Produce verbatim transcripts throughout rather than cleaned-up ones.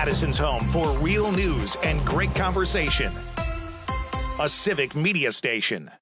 Madison's home for real news and great conversation. A Civic Media station.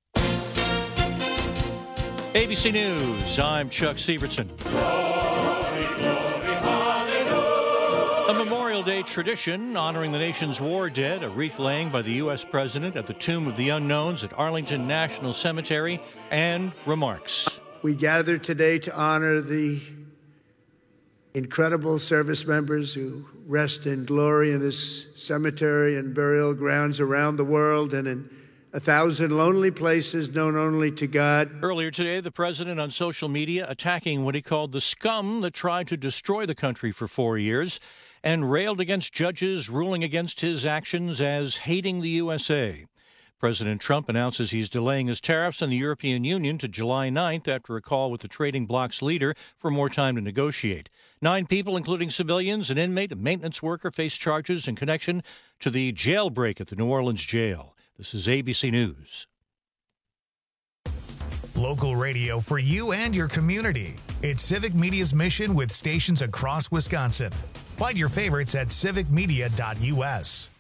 A B C News, I'm Chuck Sievertson. Glory, glory, hallelujah. A Memorial Day tradition honoring the nation's war dead, a wreath laying by the U S President at the Tomb of the Unknowns at Arlington National Cemetery, and remarks. We gather today to honor the incredible service members who rest in glory in this cemetery and burial grounds around the world and in a thousand lonely places known only to God. Earlier today, the president on social media attacking what he called the scum that tried to destroy the country for four years and railed against judges ruling against his actions as hating the U S A. President Trump announces he's delaying his tariffs on the European Union to July ninth after a call with the trading bloc's leader for more time to negotiate. Nine people, including civilians, an inmate, a maintenance worker, face charges in connection to the jailbreak at the New Orleans jail. This is A B C News. Local radio for you and your community. It's Civic Media's mission with stations across Wisconsin. Find your favorites at civic media dot u s.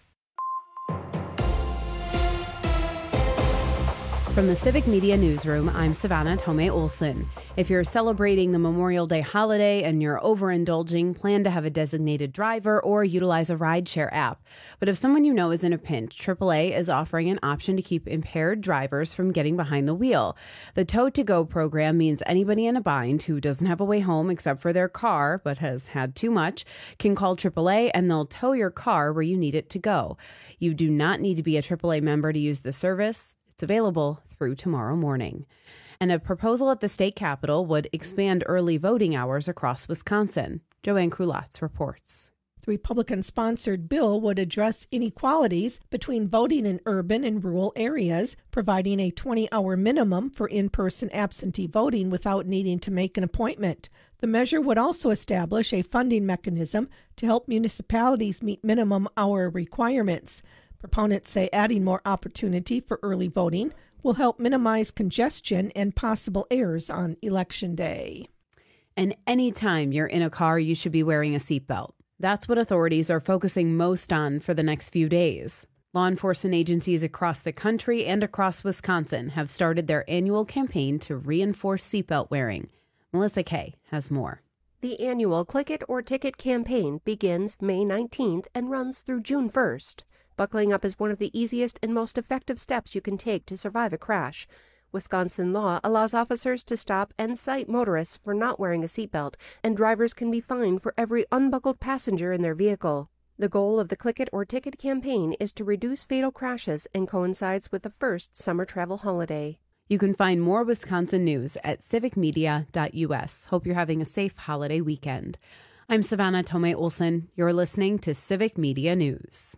From the Civic Media Newsroom, I'm Savannah Tomei Olson. If you're celebrating the Memorial Day holiday and you're overindulging, plan to have a designated driver or utilize a rideshare app. But if someone you know is in a pinch, triple A is offering an option to keep impaired drivers from getting behind the wheel. The Tow to Go program means anybody in a bind who doesn't have a way home except for their car but has had too much can call triple A and they'll tow your car where you need it to go. You do not need to be a triple A member to use the service. It's available through tomorrow morning. And a proposal at the state capitol would expand early voting hours across Wisconsin. Joanne Krulatz reports. The Republican-sponsored bill would address inequalities between voting in urban and rural areas, providing a twenty-hour minimum for in-person absentee voting without needing to make an appointment. The measure would also establish a funding mechanism to help municipalities meet minimum hour requirements. Proponents say adding more opportunity for early voting will help minimize congestion and possible errors on Election Day. And anytime you're in a car, you should be wearing a seatbelt. That's what authorities are focusing most on for the next few days. Law enforcement agencies across the country and across Wisconsin have started their annual campaign to reinforce seatbelt wearing. Melissa Kay has more. The annual Click It or Ticket campaign begins May nineteenth and runs through June first. Buckling up is one of the easiest and most effective steps you can take to survive a crash. Wisconsin law allows officers to stop and cite motorists for not wearing a seatbelt, and drivers can be fined for every unbuckled passenger in their vehicle. The goal of the Click It or Ticket campaign is to reduce fatal crashes and coincides with the first summer travel holiday. You can find more Wisconsin news at civic media dot u s. Hope you're having a safe holiday weekend. I'm Savannah Tomei Olson. You're listening to Civic Media News.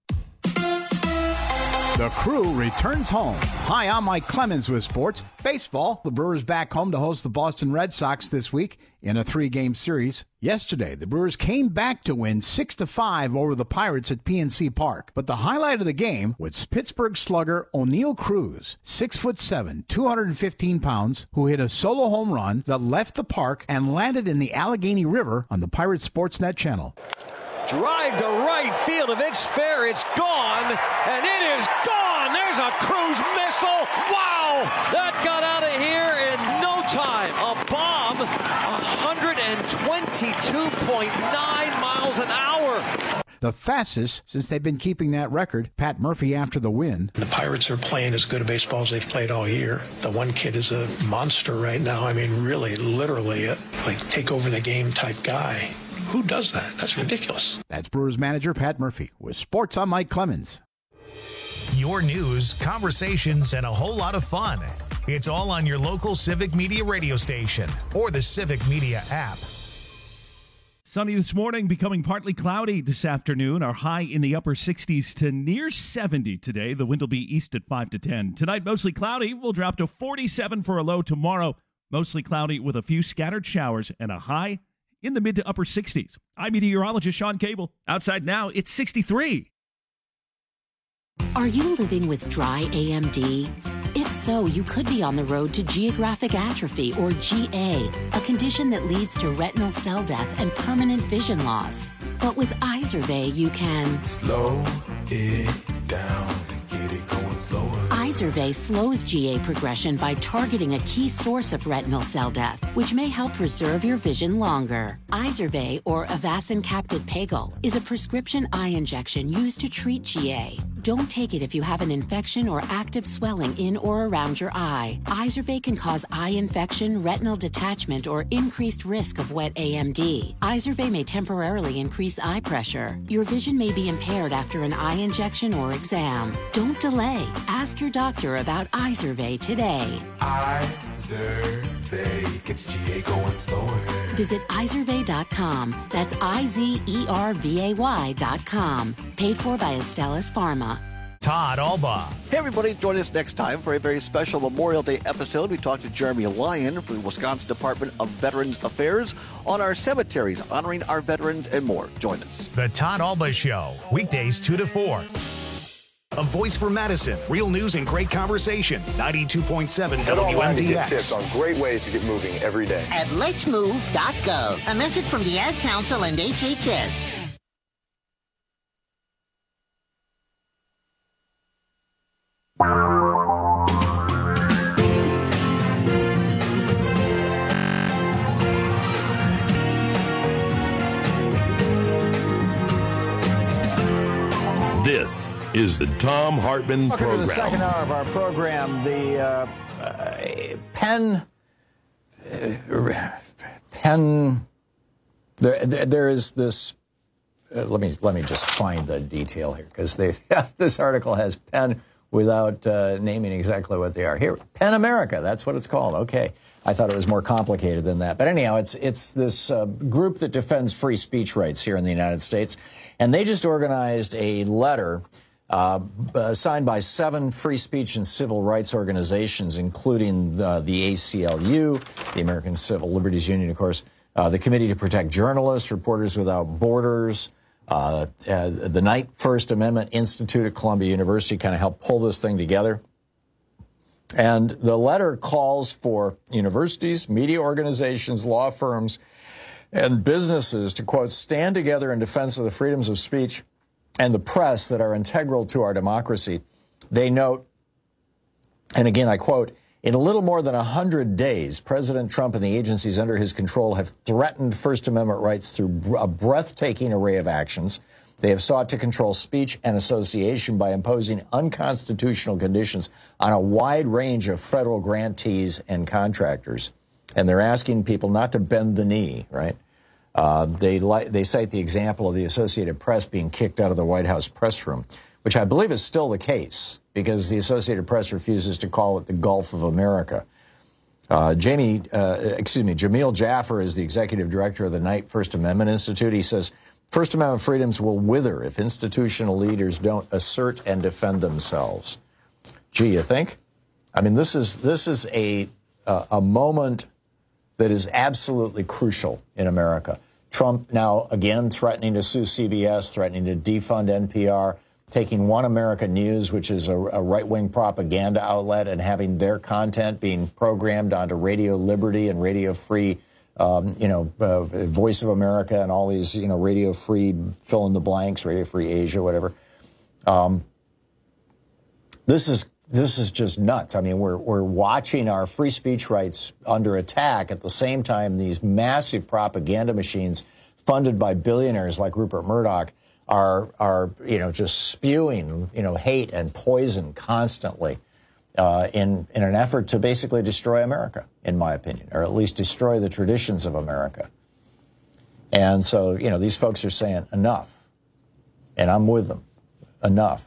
The Crew returns home. Hi, I'm Mike Clemens with sports. Baseball, the Brewers back home to host the Boston Red Sox this week in a three-game series. Yesterday, the Brewers came back to win six to five over the Pirates at P N C Park. But the highlight of the game was Pittsburgh slugger O'Neill Cruz, six foot seven, two hundred fifteen pounds, who hit a solo home run that left the park and landed in the Allegheny River on the Pirates Sportsnet channel. Drive to right field. If it's fair, it's gone. And it is gone. There's a Cruz missile. Wow. That got out of here in no time. A bomb. one twenty-two point nine miles an hour. The fastest since they've been keeping that record. Pat Murphy after the win. The Pirates are playing as good a baseball as they've played all year. The one kid is a monster right now. I mean, really, literally, a, like take over the game type guy. Who does that? That's ridiculous. That's Brewers manager Pat Murphy. With sports, I'm Mike Clemens. Your news, conversations, and a whole lot of fun. It's all on your local Civic Media radio station or the Civic Media app. Sunny this morning, becoming partly cloudy this afternoon. Our high in the upper sixties to near seventy today. The wind will be east at five to ten. Tonight, mostly cloudy. We'll drop to forty-seven for a low tomorrow. Mostly cloudy with a few scattered showers and a high in the mid to upper sixties. I'm meteorologist Sean Cable. Outside now, it's sixty-three. Are you living with dry A M D? If so, you could be on the road to geographic atrophy, or G A, a condition that leads to retinal cell death and permanent vision loss. But with Izervay, you can slow it down and get it going slower. Izervay slows G A progression by targeting a key source of retinal cell death, which may help preserve your vision longer. Izervay, or Avastin Capted Pagel, is a prescription eye injection used to treat G A. Don't take it if you have an infection or active swelling in or around your eye. Izervay can cause eye infection, retinal detachment, or increased risk of wet A M D. Izervay may temporarily increase eye pressure. Your vision may be impaired after an eye injection or exam. Don't delay. Ask your doctor about Izervay today. Izervay gets G A going slower. Visit Izervay dot com. That's I Z E R V A Y dot com. Paid for by Astellas Pharma. Todd Alba. Hey, everybody. Join us next time for a very special Memorial Day episode. We talked to Jeremy Lyon from the Wisconsin Department of Veterans Affairs on our cemeteries, honoring our veterans and more. Join us. The Todd Alba Show, weekdays two to four. A voice for Madison. Real news and great conversation. ninety-two point seven W M D X. Get tips on great ways to get moving every day. At lets move dot gov. A message from the Ad Council and H H S. This is the Thom Hartmann Welcome Program. to the second hour of our program. The uh, uh, Penn, uh, Penn, there, there, there is this. Uh, let me let me just find the detail here because they this article has Penn without uh, naming exactly what they are. Here, Penn America. That's what it's called. Okay, I thought it was more complicated than that. But anyhow, it's it's this uh, group that defends free speech rights here in the United States. And they just organized a letter uh, uh, signed by seven free speech and civil rights organizations, including the, the A C L U, the American Civil Liberties Union, of course, uh, the Committee to Protect Journalists, Reporters Without Borders, uh, uh, the Knight First Amendment Institute at Columbia University kind of helped pull this thing together. And the letter calls for universities, media organizations, law firms, and businesses to, quote, stand together in defense of the freedoms of speech and the press that are integral to our democracy. They note, and again, I quote, in a little more than one hundred days, President Trump and the agencies under his control have threatened First Amendment rights through a breathtaking array of actions. They have sought to control speech and association by imposing unconstitutional conditions on a wide range of federal grantees and contractors. And they're asking people not to bend the knee, right? Uh, they li- they cite the example of the Associated Press being kicked out of the White House press room, which I believe is still the case because the Associated Press refuses to call it the Gulf of America. Uh, Jamie, uh, excuse me, Jamil Jaffer is the executive director of the Knight First Amendment Institute. He says, First Amendment freedoms will wither if institutional leaders don't assert and defend themselves. Gee, you think? I mean, this is this is a uh, a moment that is absolutely crucial in America. Trump now, again, threatening to sue C B S, threatening to defund N P R, taking One America News, which is a, a right-wing propaganda outlet, and having their content being programmed onto Radio Liberty and Radio Free, um, you know, uh, Voice of America and all these, you know, Radio Free fill in the blanks, Radio Free Asia, whatever. Um, this is This is just nuts. I mean, we're we're watching our free speech rights under attack at the same time these massive propaganda machines funded by billionaires like Rupert Murdoch are are you know just spewing you know hate and poison constantly uh, in in an effort to basically destroy America, in my opinion, or at least destroy the traditions of America. And so you know these folks are saying enough, and I'm with them. Enough.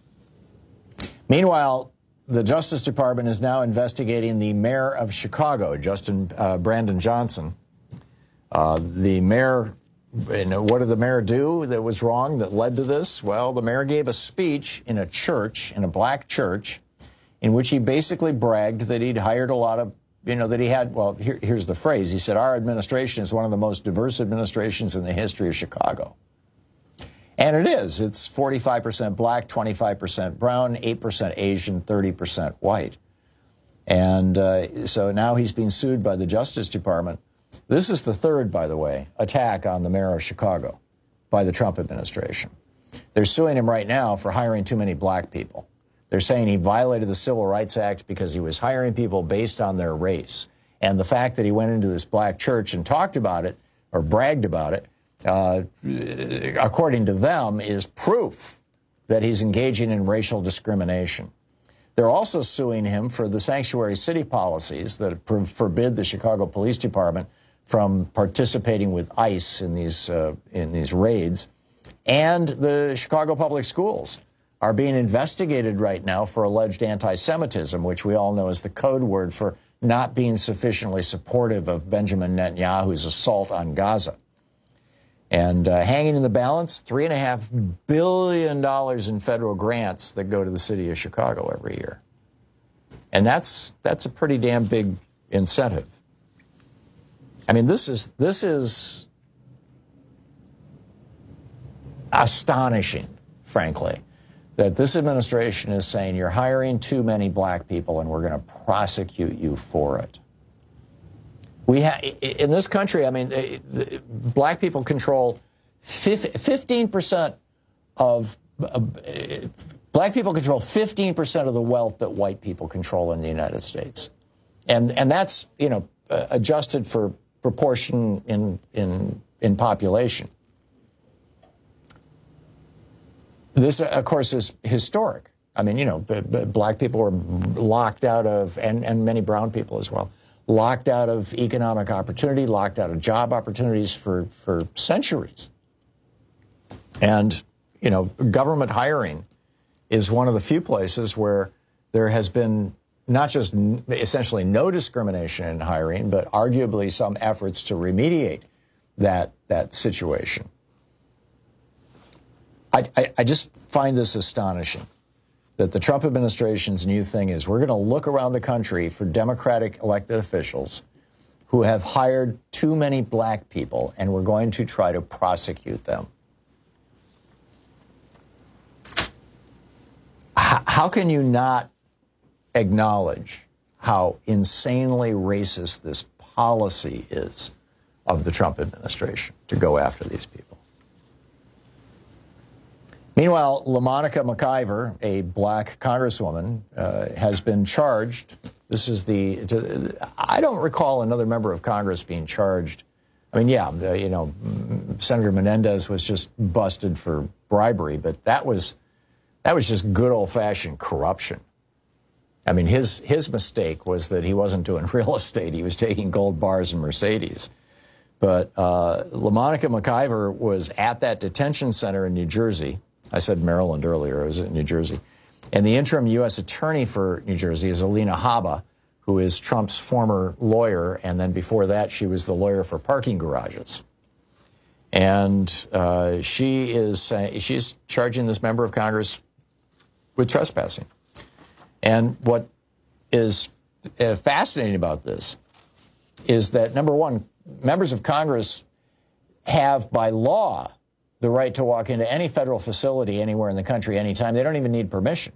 Meanwhile, the Justice Department is now investigating the mayor of Chicago, Justin uh, Brandon Johnson. Uh, the mayor, you know, what did the mayor do that was wrong that led to this? Well, the mayor gave a speech in a church, in a black church, in which he basically bragged that he'd hired a lot of, you know, that he had, well, here, here's the phrase. He said, our administration is one of the most diverse administrations in the history of Chicago. And it is. It's forty-five percent black, twenty-five percent brown, eight percent Asian, thirty percent white. And uh, so now he's being sued by the Justice Department. This is the third, by the way, attack on the mayor of Chicago. by the Trump administration. They're suing him right now for hiring too many black people. They're saying he violated the Civil Rights Act because he was hiring people based on their race. And the fact that he went into this black church and talked about it or bragged about it, uh, according to them, is proof that he's engaging in racial discrimination. They're also suing him for the sanctuary city policies that forbid the Chicago Police Department from participating with ICE in these uh, in these raids. And the Chicago Public Schools are being investigated right now for alleged anti-Semitism, which we all know is the code word for not being sufficiently supportive of Benjamin Netanyahu's assault on Gaza. And uh, hanging in the balance, three and a half billion dollars in federal grants that go to the city of Chicago every year. And that's that's a pretty damn big incentive. I mean, this is this is astonishing, frankly, that this administration is saying you're hiring too many black people and we're going to prosecute you for it. We ha- in this country, I mean, the, the, black people control fifteen percent of uh, black people control fifteen percent of the wealth that white people control in the United States, and and that's you know uh, adjusted for proportion in in in population. This, of course, is historic. I mean, you know, b- b- black people were locked out of, and, and many brown people as well, locked out of economic opportunity, locked out of job opportunities for, for centuries. And, you know, government hiring is one of the few places where there has been not just n- essentially no discrimination in hiring, but arguably some efforts to remediate that that situation. I, I, I just find this astonishing that the Trump administration's new thing is we're going to look around the country for Democratic elected officials who have hired too many black people, and we're going to try to prosecute them. H- how can you not acknowledge how insanely racist this policy is of the Trump administration to go after these people? Meanwhile, LaMonica McIver, a black congresswoman, uh, has been charged. This is the, to, I don't recall another member of Congress being charged. I mean, yeah, uh, you know, Senator Menendez was just busted for bribery, but that was, that was just good old-fashioned corruption. I mean, his, his mistake was that he wasn't doing real estate. He was taking gold bars and Mercedes. But uh, LaMonica McIver was at that detention center in New Jersey. I said Maryland earlier. It was in New Jersey. And the interim U S attorney for New Jersey is Alina Habba, who is Trump's former lawyer. And then before that, she was the lawyer for parking garages. And uh, she is uh, she's charging this member of Congress with trespassing. And what is uh, fascinating about this is that, number one, members of Congress have, by law, the right to walk into any federal facility anywhere in the country anytime. They don't even need permission.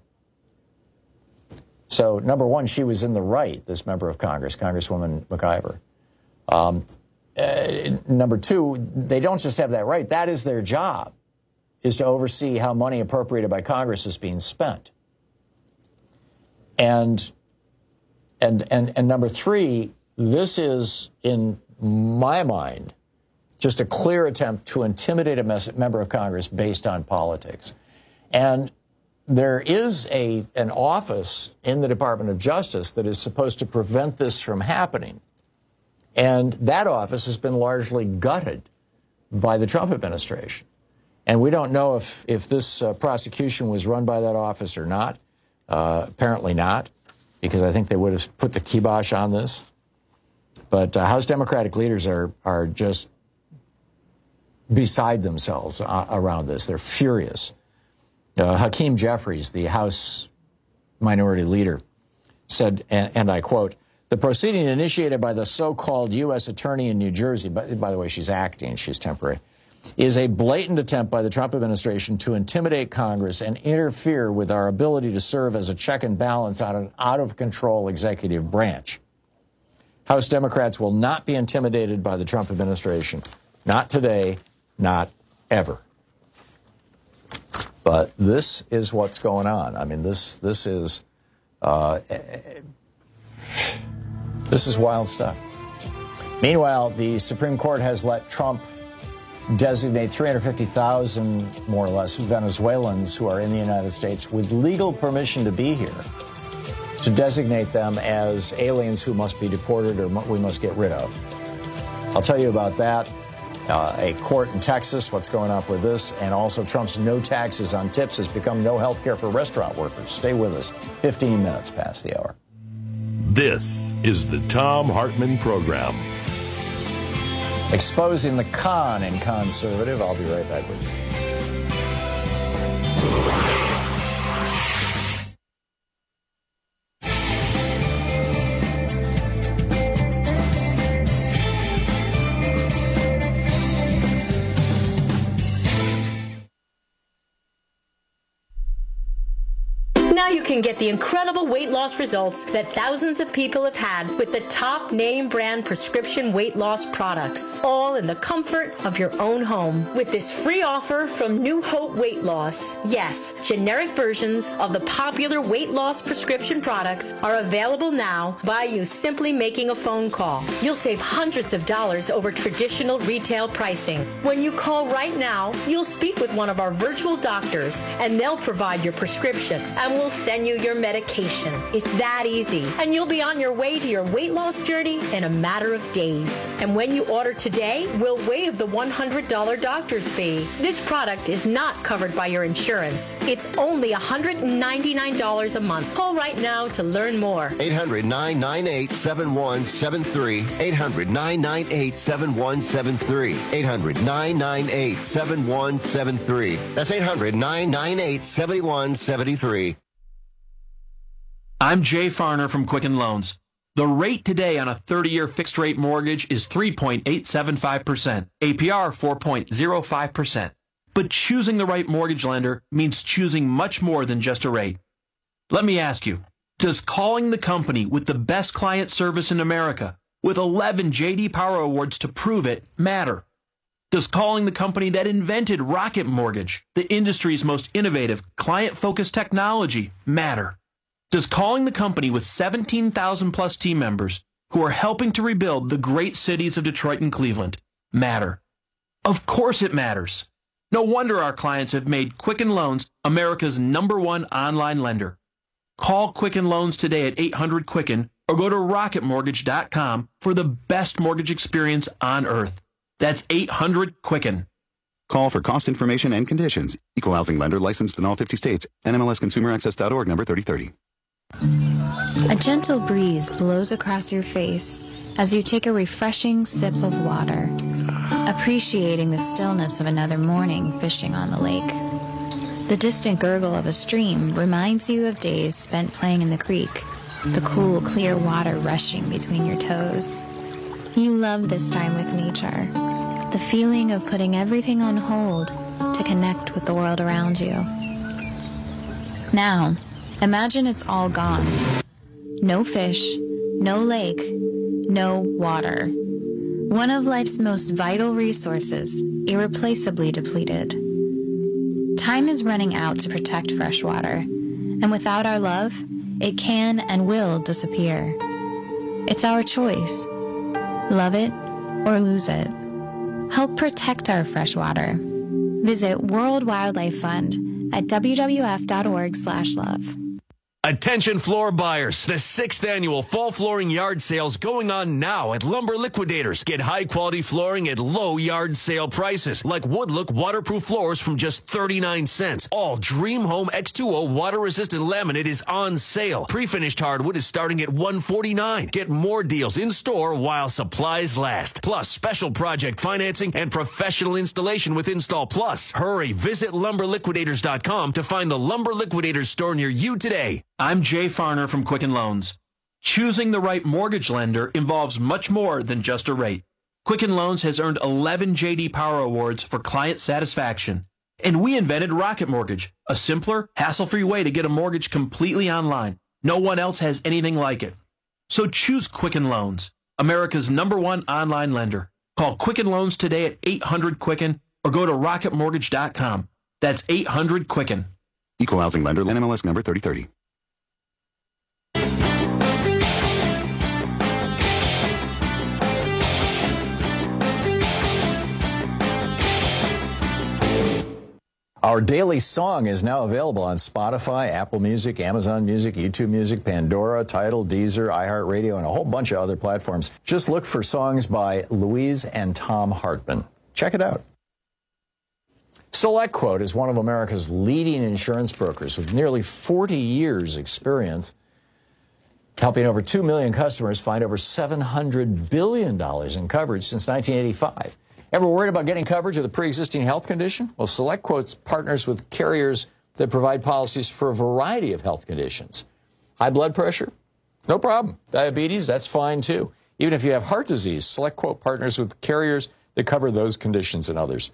So, number one, she was in the right, this member of Congress, Congresswoman McIver. Um, uh, number two, they don't just have that right. That is their job, is to oversee how money appropriated by Congress is being spent. And, and, and, and number three, this is, in my mind, just a clear attempt to intimidate a mes- member of Congress based on politics. And there is a an office in the Department of Justice that is supposed to prevent this from happening. And that office has been largely gutted by the Trump administration. And we don't know if, if this uh, prosecution was run by that office or not. Uh, apparently not, because I think they would have put the kibosh on this. But uh, House Democratic leaders are are just beside themselves uh, around this. They're furious. Uh, Hakeem Jeffries, the House Minority Leader, said, and, and I quote, "The proceeding initiated by the so-called U S attorney in New Jersey," by, by the way, she's acting, she's temporary, "is a blatant attempt by the Trump administration to intimidate Congress and interfere with our ability to serve as a check and balance on an out-of-control executive branch. House Democrats will not be intimidated by the Trump administration. Not today, not ever. But this is what's going on. I mean, this this is uh, this is wild stuff. Meanwhile, the Supreme Court has let Trump designate three hundred fifty thousand, more or less, Venezuelans who are in the United States with legal permission to be here, to designate them as aliens who must be deported or we must get rid of. I'll tell you about that. Uh, a court in Texas, what's going on with this, and also Trump's no taxes on tips has become no health care for restaurant workers. Stay with us. fifteen minutes past the hour. This is the Thom Hartmann Program. Exposing the con in conservative. I'll be right back with you. Now you can get the incredible weight loss results that thousands of people have had with the top name brand prescription weight loss products, all in the comfort of your own home. With this free offer from New Hope Weight Loss, yes, generic versions of the popular weight loss prescription products are available now by you simply making a phone call. You'll save hundreds of dollars over traditional retail pricing. When you call right now, you'll speak with one of our virtual doctors and they'll provide your prescription and we'll send you your medication. It's that easy. And you'll be on your way to your weight loss journey in a matter of days. And when you order today, we'll waive the one hundred dollars doctor's fee. This product is not covered by your insurance. It's only one hundred ninety-nine dollars a month. Call right now to learn more. eight hundred, nine nine eight, seven one seven three. eight hundred, nine nine eight, seven one seven three. eight hundred, nine nine eight, seven one seven three. That's eight hundred, nine nine eight, seven one seven three. I'm Jay Farner from Quicken Loans. The rate today on a thirty-year fixed-rate mortgage is three point eight seven five percent, A P R four point zero five percent. But choosing the right mortgage lender means choosing much more than just a rate. Let me ask you, does calling the company with the best client service in America, with eleven J D Power Awards to prove it, matter? Does calling the company that invented Rocket Mortgage, the industry's most innovative, client-focused technology, matter? Does calling the company with seventeen thousand plus team members who are helping to rebuild the great cities of Detroit and Cleveland matter? Of course it matters. No wonder our clients have made Quicken Loans America's number one online lender. Call Quicken Loans today at eight hundred Quicken or go to rocket mortgage dot com for the best mortgage experience on earth. That's eight hundred Quicken. Call for cost information and conditions. Equal housing lender licensed in all fifty states. N M L S consumer access dot org number thirty thirty. A gentle breeze blows across your face as you take a refreshing sip of water, appreciating the stillness of another morning fishing on the lake. The distant gurgle of a stream reminds you of days spent playing in the creek, the cool, clear water rushing between your toes. You love this time with nature, the feeling of putting everything on hold to connect with the world around you. Now, imagine it's all gone. No fish, no lake, no water. One of life's most vital resources, irreplaceably depleted. Time is running out to protect fresh water, and without our love, it can and will disappear. It's our choice. Love it or lose it. Help protect our fresh water. Visit World Wildlife Fund at w w f dot org slash love. Attention floor buyers. The sixth annual fall flooring yard sales going on now at Lumber Liquidators. Get high quality flooring at low yard sale prices like Woodlook waterproof floors from just thirty-nine cents. All Dream Home X two O water resistant laminate is on sale. Pre-finished hardwood is starting at one forty-nine. Get more deals in store while supplies last. Plus special project financing and professional installation with Install Plus. Hurry, visit lumber liquidators dot com to find the Lumber Liquidators store near you today. I'm Jay Farner from Quicken Loans. Choosing the right mortgage lender involves much more than just a rate. Quicken Loans has earned eleven J D Power Awards for client satisfaction. And we invented Rocket Mortgage, a simpler, hassle-free way to get a mortgage completely online. No one else has anything like it. So choose Quicken Loans, America's number one online lender. Call Quicken Loans today at eight hundred Quicken or go to rocket mortgage dot com. That's eight hundred Quicken. Equal housing lender, N M L S number thirty thirty. Our daily song is now available on Spotify, Apple Music, Amazon Music, YouTube Music, Pandora, Tidal, Deezer, iHeartRadio, and a whole bunch of other platforms. Just look for songs by Louise and Tom Hartman. Check it out. SelectQuote is one of America's leading insurance brokers with nearly forty years experience, helping over two million customers find over seven hundred billion dollars in coverage since nineteen eighty-five. Ever worried about getting coverage of a pre-existing health condition? Well, SelectQuote partners with carriers that provide policies for a variety of health conditions. High blood pressure? No problem. Diabetes? That's fine, too. Even if you have heart disease, SelectQuote partners with carriers that cover those conditions and others.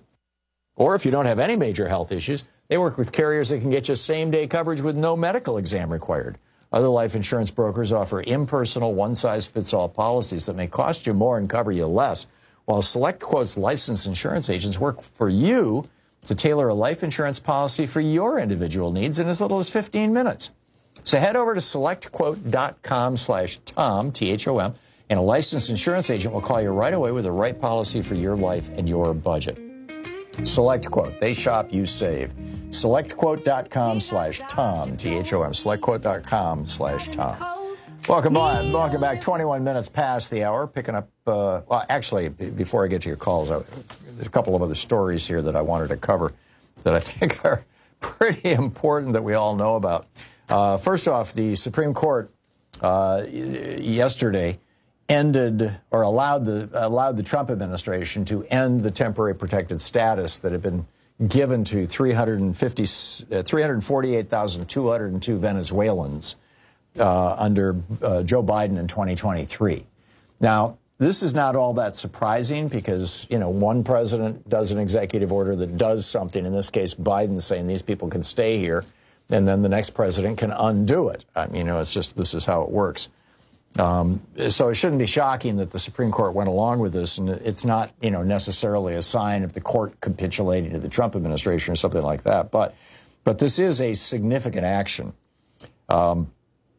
Or if you don't have any major health issues, they work with carriers that can get you same-day coverage with no medical exam required. Other life insurance brokers offer impersonal, one-size-fits-all policies that may cost you more and cover you less, while SelectQuote's licensed insurance agents work for you to tailor a life insurance policy for your individual needs in as little as fifteen minutes. So head over to SelectQuote.com slash Tom, T H O M, and a licensed insurance agent will call you right away with the right policy for your life and your budget. SelectQuote. They shop, you save. SelectQuote.com slash Tom, T H O M. SelectQuote.com slash Tom. Welcome on. Welcome back. twenty-one minutes past the hour. Picking up, uh, well, actually, b- before I get to your calls, I, there's a couple of other stories here that I wanted to cover that I think are pretty important that we all know about. Uh, first off, the Supreme Court uh, yesterday ended or allowed the allowed the Trump administration to end the temporary protected status that had been given to three hundred fifty, uh, three hundred forty-eight thousand two hundred two Venezuelans Uh, under uh, Joe Biden in twenty twenty-three. Now, this is not all that surprising because, you know, one president does an executive order that does something. In this case, Biden saying these people can stay here, and then the next president can undo it. I mean, you know, it's just this is how it works. Um, so it shouldn't be shocking that the Supreme Court went along with this, and it's not, you know, necessarily a sign of the court capitulating to the Trump administration or something like that. But, but this is a significant action. Um,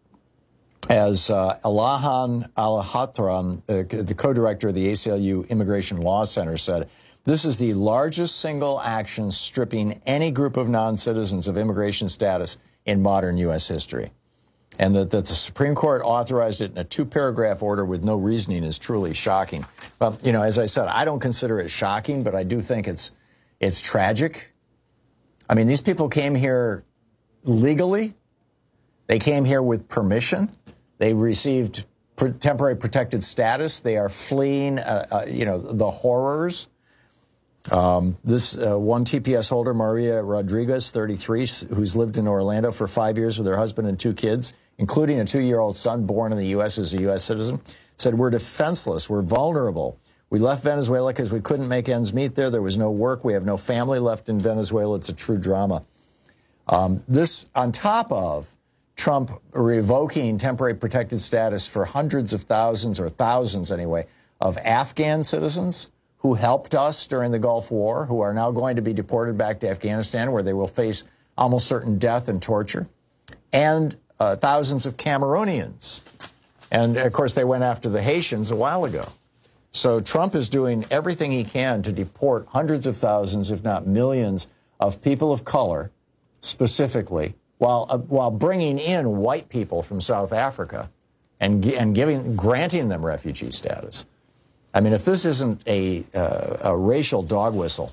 As uh, Alahan Al-Hatram, uh, the co-director of the A C L U Immigration Law Center, said, this is the largest single action stripping any group of non-citizens of immigration status in modern U S history. And that, that the Supreme Court authorized it in a two-paragraph order with no reasoning is truly shocking. But, you know, as I said, I don't consider it shocking, but I do think it's it's tragic. I mean, these people came here legally. They came here with permission. They received pr- temporary protected status. They are fleeing, uh, uh, you know, the horrors. Um, this uh, one T P S holder, Maria Rodriguez, thirty-three, who's lived in Orlando for five years with her husband and two kids, including a two-year-old son born in the U S who's a U S citizen, said, we're defenseless. We're vulnerable. We left Venezuela because we couldn't make ends meet there. There was no work. We have no family left in Venezuela. It's a true drama. Um, this on top of Trump revoking temporary protected status for hundreds of thousands, or thousands anyway, of Afghan citizens who helped us during the Gulf War, who are now going to be deported back to Afghanistan, where they will face almost certain death and torture, and uh, thousands of Cameroonians. And, of course, they went after the Haitians a while ago. So Trump is doing everything he can to deport hundreds of thousands, if not millions, of people of color, specifically, while uh, while bringing in white people from South Africa and and giving granting them refugee status. I mean, if this isn't a uh, a racial dog whistle,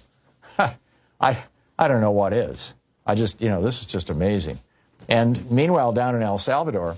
I I don't know what is. I just you know this is just amazing. And meanwhile, down in El Salvador,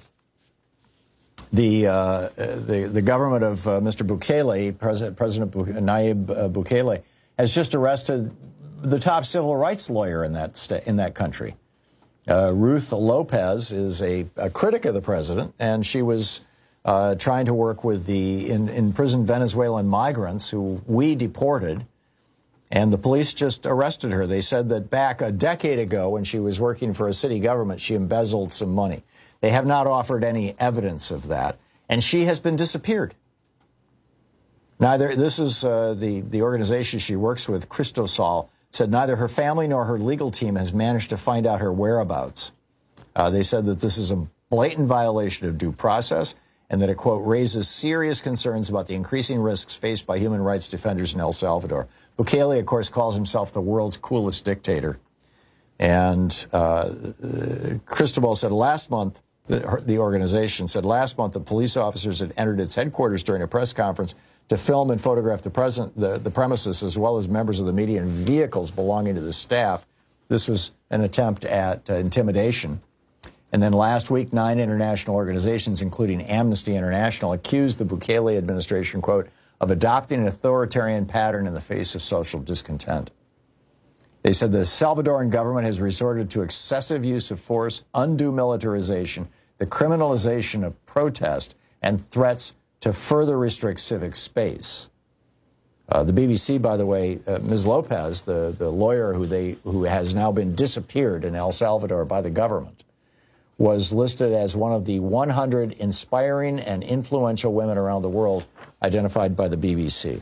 the uh, the the government of uh, Mister Bukele, President President Nayib Bukele, has just arrested the top civil rights lawyer in that sta- in that country. Uh, Ruth Lopez is a, a critic of the president, and she was uh, trying to work with the in, imprisoned Venezuelan migrants who we deported, and the police just arrested her. They said that back a decade ago, when she was working for a city government, she embezzled some money. They have not offered any evidence of that, and she has been disappeared. Neither, this is uh, the, the organization she works with, Cristosal, said neither her family nor her legal team has managed to find out her whereabouts. Uh, they said that this is a blatant violation of due process and that it, quote, raises serious concerns about the increasing risks faced by human rights defenders in El Salvador. Bukele, of course, calls himself the world's coolest dictator. And uh, Cristobal said last month, the, the organization said last month that police officers had entered its headquarters during a press conference to film and photograph the, present, the, the premises as well as members of the media and vehicles belonging to the staff. This was an attempt at uh, intimidation. And then last week, nine international organizations, including Amnesty International, accused the Bukele administration, quote, of adopting an authoritarian pattern in the face of social discontent. They said the Salvadoran government has resorted to excessive use of force, undue militarization, the criminalization of protest, and threats to further restrict civic space. Uh, the B B C, by the way, uh, Miz Lopez, the, the lawyer who, they, who has now been disappeared in El Salvador by the government, was listed as one of the one hundred inspiring and influential women around the world identified by the B B C.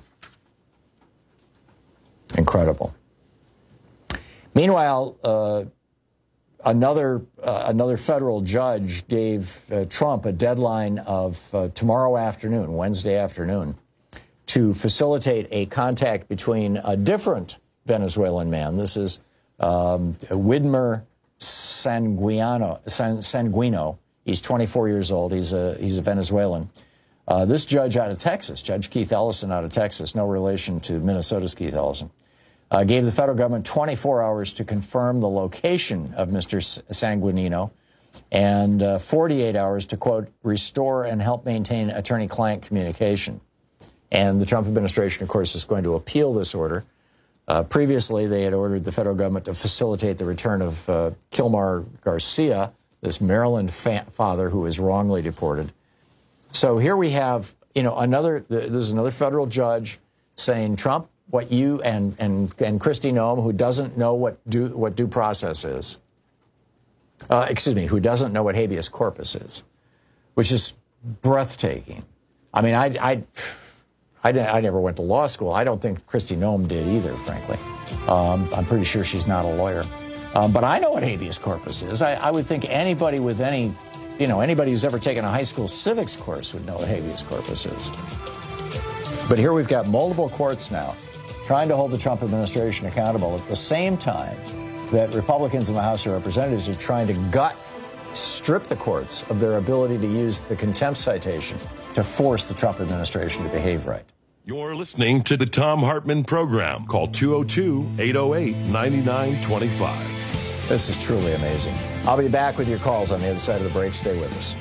Incredible. Meanwhile, uh, another uh, another federal judge gave uh, Trump a deadline of uh, tomorrow afternoon, Wednesday afternoon, to facilitate a contact between a different Venezuelan man. This is um, Widmer Sanguino, San, Sanguino. He's twenty-four years old. He's a he's a Venezuelan. Uh, this judge out of Texas, Judge Keith Ellison out of Texas, no relation to Minnesota's Keith Ellison, uh, gave the federal government twenty-four hours to confirm the location of Mister Sanguinino and uh, forty-eight hours to, quote, restore and help maintain attorney-client communication. And the Trump administration, of course, is going to appeal this order. Uh, previously, they had ordered the federal government to facilitate the return of uh, Kilmar Garcia, this Maryland fa- father who was wrongly deported. So here we have, you know, another, this is another federal judge saying, Trump, what you and and and Kristi Noem, who doesn't know what due what due process is, uh, excuse me, who doesn't know what habeas corpus is, which is breathtaking. I mean, I I I, I never went to law school. I don't think Kristi Noem did either, frankly. Um, I'm pretty sure she's not a lawyer, um, but I know what habeas corpus is. I, I would think anybody with any, you know, anybody who's ever taken a high school civics course would know what habeas corpus is. But here we've got multiple courts now trying to hold the Trump administration accountable at the same time that Republicans in the House of Representatives are trying to gut, strip the courts of their ability to use the contempt citation to force the Trump administration to behave right. You're listening to the Thom Hartmann Program. Call two oh two, eight oh eight, nine nine two five. This is truly amazing. I'll be back with your calls on the other side of the break. Stay with us.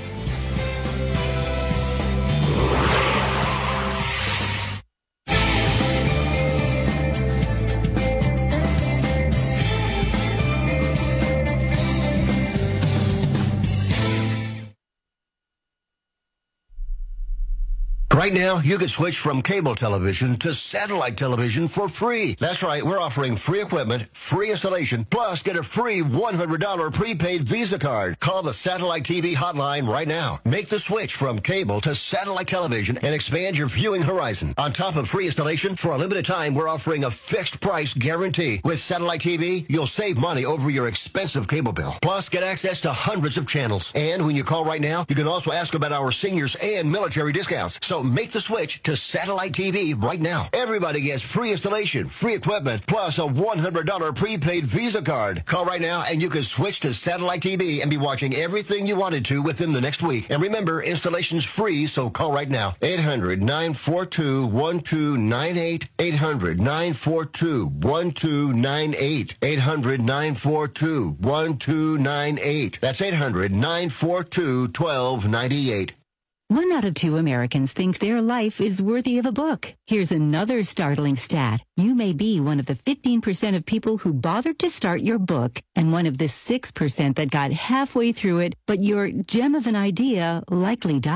Right now, you can switch from cable television to satellite television for free. That's right, we're offering free equipment, free installation, plus get a free one hundred dollars prepaid Visa card. Call the Satellite T V hotline right now. Make the switch from cable to satellite television and expand your viewing horizon. On top of free installation, for a limited time, we're offering a fixed price guarantee. With Satellite T V, you'll save money over your expensive cable bill. Plus, get access to hundreds of channels. And when you call right now, you can also ask about our seniors and military discounts. So make the switch to Satellite T V right now. Everybody gets free installation, free equipment, plus a one hundred dollars prepaid Visa card. Call right now and you can switch to Satellite T V and be watching everything you wanted to within the next week. And remember, installation's free, so call right now. eight hundred, nine four two, one two nine eight. eight hundred, nine four two, one two nine eight. eight hundred, nine four two, one two nine eight. That's eight hundred, nine four two, one two nine eight. One out of two Americans think their life is worthy of a book. Here's another startling stat. You may be one of the fifteen percent of people who bothered to start your book and one of the six percent that got halfway through it, but your gem of an idea likely died.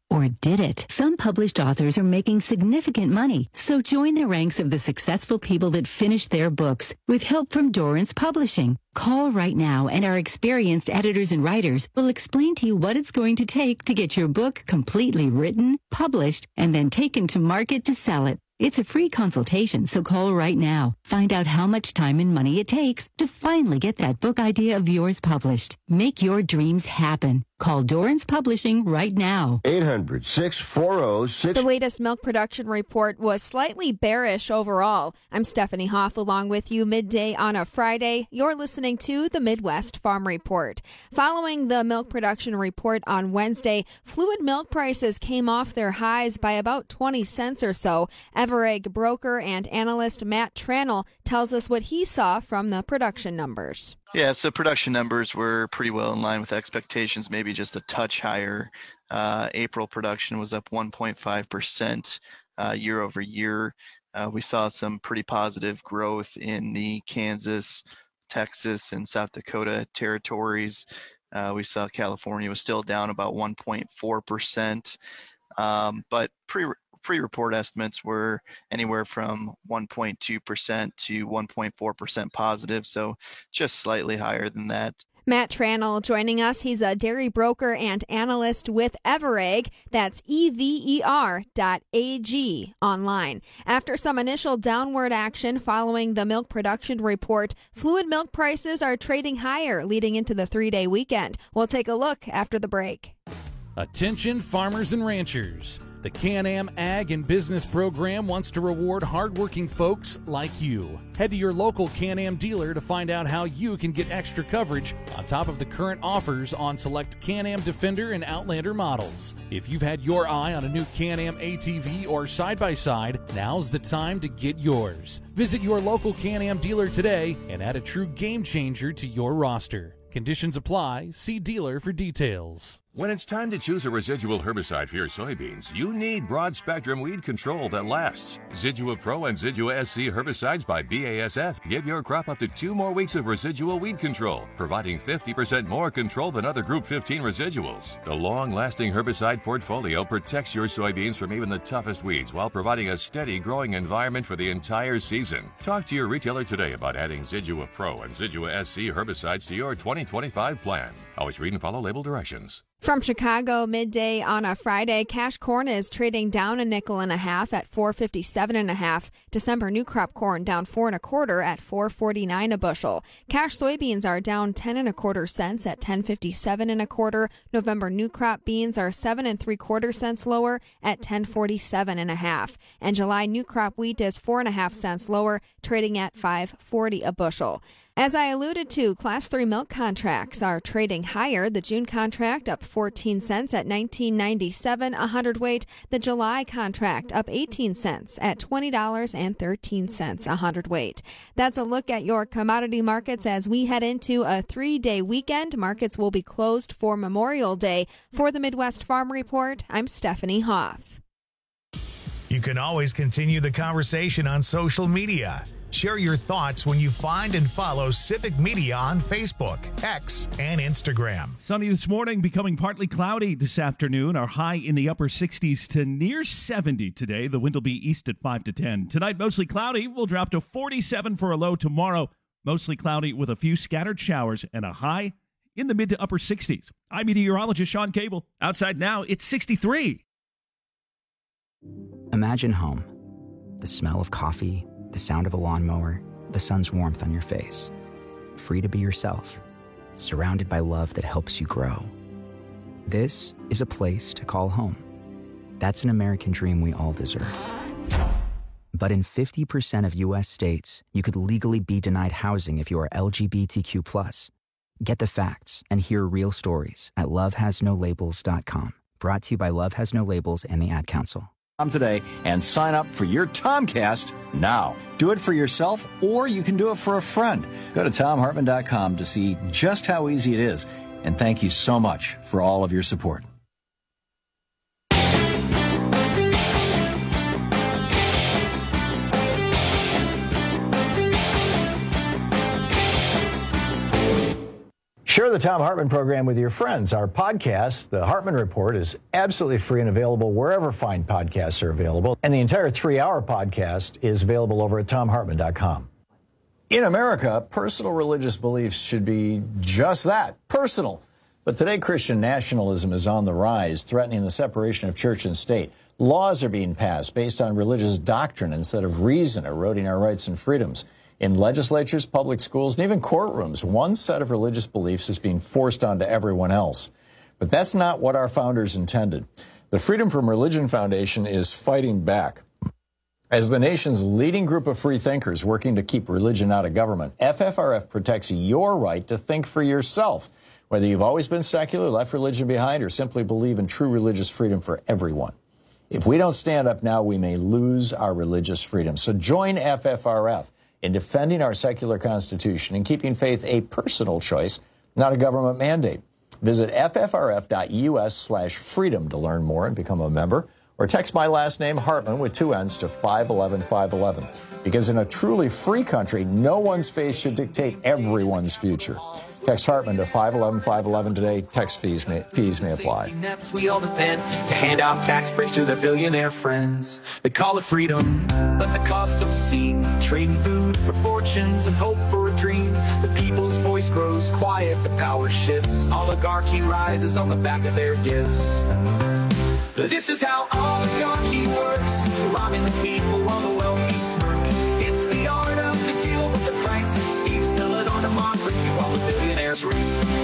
Or did it? Some published authors are making significant money, so join the ranks of the successful people that finished their books with help from Dorrance Publishing. Call right now and our experienced editors and writers will explain to you what it's going to take to get your book completely written, published, and then taken to market to sell it. It's a free consultation, so call right now. Find out how much time and money it takes to finally get that book idea of yours published. Make your dreams happen. Call Dorrance Publishing right now. eight hundred, six four zero, six The latest milk production report was slightly bearish overall. I'm Stephanie Hoff along with you midday on a Friday. You're listening to the Midwest Farm Report. Following the milk production report on Wednesday, fluid milk prices came off their highs by about twenty cents or so. Everegg broker and analyst Matt Tranel tells us what he saw from the production numbers. Yeah, so production numbers were pretty well in line with expectations, maybe just a touch higher. Uh, April production was up one point five percent uh, year over year. Uh, we saw some pretty positive growth in the Kansas, Texas, and South Dakota territories. Uh, we saw California was still down about one point four percent, um, but pre Pre-report estimates were anywhere from one point two percent to one point four percent positive, so just slightly higher than that. Matt Tranel joining us. He's a dairy broker and analyst with Everegg. That's E V E R dot A G online. After some initial downward action following the milk production report, fluid milk prices are trading higher leading into the three-day weekend. We'll take a look after the break. Attention farmers and ranchers. The Can-Am Ag and Business Program wants to reward hardworking folks like you. Head to your local Can-Am dealer to find out how you can get extra coverage on top of the current offers on select Can-Am Defender and Outlander models. If you've had your eye on a new Can-Am A T V or side-by-side, now's the time to get yours. Visit your local Can-Am dealer today and add a true game changer to your roster. Conditions apply. See dealer for details. When it's time to choose a residual herbicide for your soybeans, you need broad-spectrum weed control that lasts. Zidua Pro and Zidua S C herbicides by B A S F give your crop up to two more weeks of residual weed control, providing fifty percent more control than other Group fifteen residuals. The long-lasting herbicide portfolio protects your soybeans from even the toughest weeds while providing a steady growing environment for the entire season. Talk to your retailer today about adding Zidua Pro and Zidua S C herbicides to your twenty twenty-five plan. Always read and follow label directions. From Chicago, midday on a Friday, cash corn is trading down a nickel and a half at four fifty-seven and a half. December new crop corn down four and a quarter at four forty-nine a bushel. Cash soybeans are down ten and a quarter cents at ten fifty-seven and a quarter. November new crop beans are seven and three quarter cents lower at ten forty-seven and a half. And July new crop wheat is four and a half cents lower, trading at five forty a bushel. As I alluded to, Class three milk contracts are trading higher. The June contract up fourteen cents at nineteen ninety-seven a hundredweight. The July contract up eighteen cents at twenty dollars and thirteen cents a hundredweight. That's a look at your commodity markets as we head into a three-day weekend. Markets will be closed for Memorial Day. For the Midwest Farm Report, I'm Stephanie Hoff. You can always continue the conversation on social media. Share your thoughts when you find and follow Civic Media on Facebook, X, and Instagram. Sunny this morning, becoming partly cloudy this afternoon. Our high in the upper sixties to near seventy today. The wind will be east at five to ten. Tonight, mostly cloudy. We'll drop to forty-seven for a low tomorrow. Mostly cloudy with a few scattered showers and a high in the mid to upper sixties. I'm meteorologist Sean Cable. Outside now, it's sixty-three. Imagine home. The smell of coffee, the sound of a lawnmower, the sun's warmth on your face. Free to be yourself, surrounded by love that helps you grow. This is a place to call home. That's an American dream we all deserve. But in fifty percent of U S states, you could legally be denied housing if you are L G B T Q plus. Get the facts and hear real stories at love has no labels dot com. Brought to you by Love Has No Labels and the Ad Council. Today and sign up for your Tomcast now. Do it for yourself, or you can do it for a friend. Go to tom hartman dot com to see just how easy it is. And thank you so much for all of your support. Share the Tom Hartman program with your friends. Our podcast, The Hartman Report, is absolutely free and available wherever fine podcasts are available. And the entire three-hour podcast is available over at tom hartman dot com. In America, personal religious beliefs should be just that, personal. But today, Christian nationalism is on the rise, threatening the separation of church and state. Laws are being passed based on religious doctrine instead of reason, eroding our rights and freedoms. In legislatures, public schools, and even courtrooms, one set of religious beliefs is being forced onto everyone else. But that's not what our founders intended. The Freedom from Religion Foundation is fighting back. As the nation's leading group of free thinkers working to keep religion out of government, F F R F protects your right to think for yourself, whether you've always been secular, left religion behind, or simply believe in true religious freedom for everyone. If we don't stand up now, we may lose our religious freedom. So join F F R F in defending our secular constitution and keeping faith a personal choice, not a government mandate. Visit ffrf.us slash freedom to learn more and become a member, or text my last name, Hartman, with two N's to five one one five one one. Because in a truly free country, no one's faith should dictate everyone's future. Text Hartman to five one one five one one today. Text fees may, fees may apply. We all depend to hand out tax breaks to their billionaire friends. They call it freedom, but the cost obscene. Trading food for fortunes and hope for a dream. The people's voice grows quiet, the power shifts. Oligarchy rises on the back of their gifts. But this is how oligarchy works, robbing the people while the wealthy smirk. It's the art of the deal, but the price is steep. Sell it on democracy while the billionaires reap.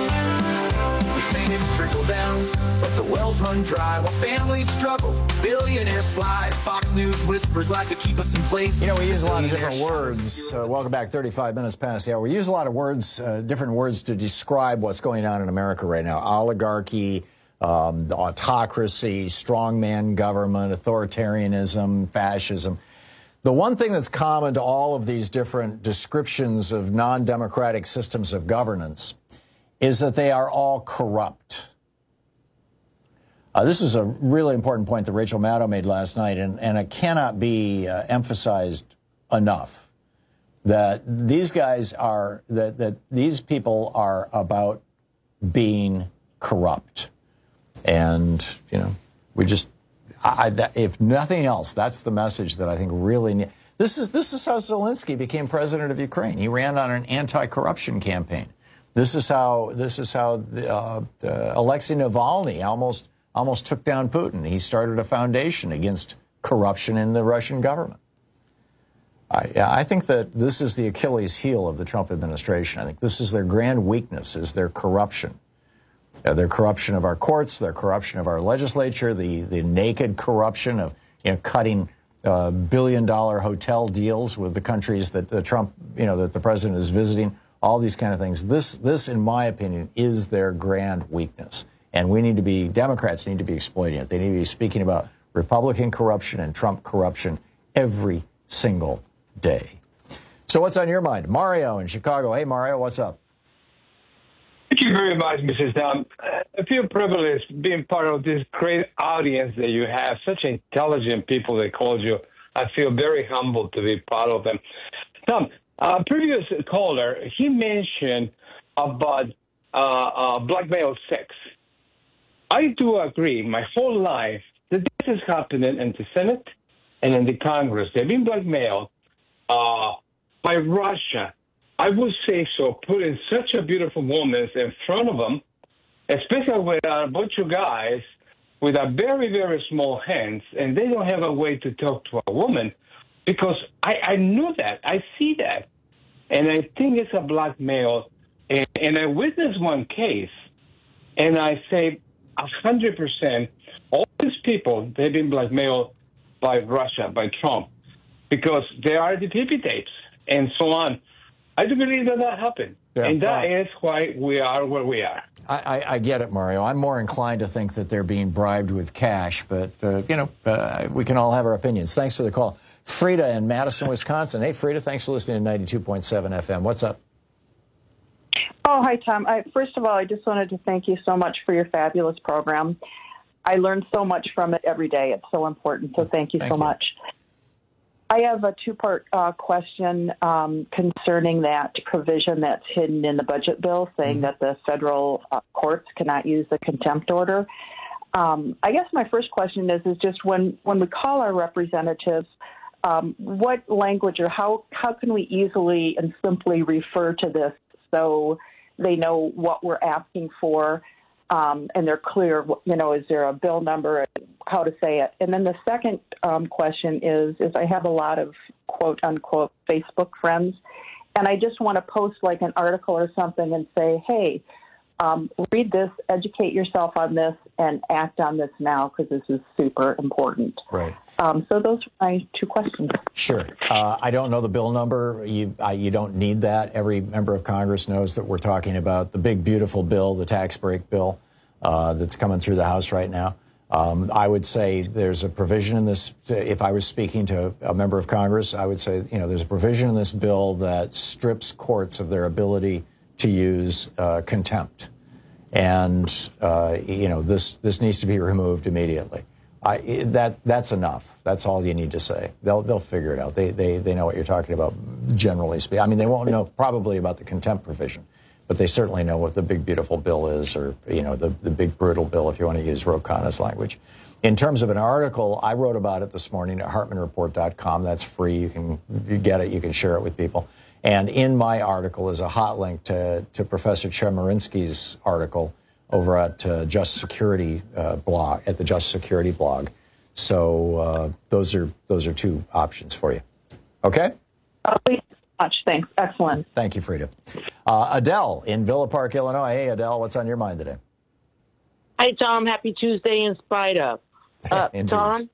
We say it's trickle down, but the wells run dry while families struggle. Billionaires fly. Fox News whispers lies to keep us in place. You know, we use a lot of different words. Uh, welcome back, thirty-five minutes past the hour. We use a lot of words, uh, different words to describe what's going on in America right now. Oligarchy, um, autocracy, strongman government, authoritarianism, fascism. The one thing that's common to all of these different descriptions of non-democratic systems of governance is that they are all corrupt. Uh, this is a really important point that Rachel Maddow made last night, and, and it cannot be uh, emphasized enough that these guys are, that, that these people are about being corrupt. And, you know, we just, I, that, if nothing else, that's the message that I think really need. This is, this is how Zelensky became president of Ukraine. He ran on an anti-corruption campaign. This is how, this is how uh, uh, Alexei Navalny almost, almost took down Putin. He started a foundation against corruption in the Russian government. I, I think that this is the Achilles heel of the Trump administration. I think this is their grand weakness, is their corruption. Uh, their corruption of our courts, their corruption of our legislature, the, the naked corruption of, you know, cutting uh, billion-dollar hotel deals with the countries that uh, Trump, you know, that the president is visiting, all these kind of things. This, this, in my opinion, is their grand weakness. And we need to be, Democrats need to be exploiting it. They need to be speaking about Republican corruption and Trump corruption every single day. So what's on your mind? Mario in Chicago. Hey, Mario, what's up? Thank you very much, Missus Tom. I feel privileged being part of this great audience that you have, such intelligent people that called you. I feel very humbled to be part of them. Tom, a previous caller, he mentioned about uh, uh, blackmail sex. I do agree my whole life that this is happening in the Senate and in the Congress. They've been blackmailed uh, by Russia. I would say so, putting such a beautiful woman in front of them, especially with a bunch of guys with a very, very small hands, and they don't have a way to talk to a woman, because I, I knew that. I see that. And I think it's a blackmail. And, and I witnessed one case, and I say one hundred percent, all these people, they've been blackmailed by Russia, by Trump, because there are the P P tapes and so on. I do believe that that happened, yeah, and that uh, is why we are where we are. I, I, I get it, Mario. I'm more inclined to think that they're being bribed with cash, but, uh, you know, uh, we can all have our opinions. Thanks for the call. Frida in Madison, Wisconsin. Hey, Frida, thanks for listening to ninety-two point seven F M. What's up? Oh, hi, Tom. I, first of all, I just wanted to thank you so much for your fabulous program. I learn so much from it every day. It's so important, so thank you thank so you. much. I I have a two-part uh, question um, concerning that provision that's hidden in the budget bill, saying mm-hmm. that the federal uh, courts cannot use the contempt order. Um, I guess my first question is, is just when, when we call our representatives, um, what language or how, how can we easily and simply refer to this so they know what we're asking for um, and they're clear, you know, is there a bill number, how to say it? And then the second um, question is, is I have a lot of quote unquote Facebook friends, and I just want to post like an article or something and say, hey, Um, read this, educate yourself on this, and act on this now because this is super important. Right. Um, so those are my two questions. Sure. Uh, I don't know the bill number. You, I, you don't need that. Every member of Congress knows that we're talking about the big, beautiful bill, the tax break bill uh, that's coming through the House right now. Um, I would say there's a provision in this. If I was speaking to a member of Congress, I would say, you know, there's a provision in this bill that strips courts of their ability to use uh, contempt. And, uh, you know, this this needs to be removed immediately. I, that that's enough. That's all you need to say. They'll they'll figure it out. They they they know what you're talking about, generally speaking. I mean, they won't know probably about the contempt provision, but they certainly know what the big, beautiful bill is, or, you know, the, the big, brutal bill, if you want to use Ro Khanna's language. In terms of an article, I wrote about it this morning at hartman report dot com. That's free. You can you get it. You can share it with people. And in my article is a hot link to, to Professor Chemerinsky's article over at uh, Just Security uh, blog, at the Just Security blog. So uh, those are those are two options for you. Okay? Oh, thank you so much. Thanks. Excellent. Thank you, Frida. Uh, Adele in Villa Park, Illinois. Hey, Adele, what's on your mind today? Hi, Tom. Happy Tuesday in spite of. Uh, Tom,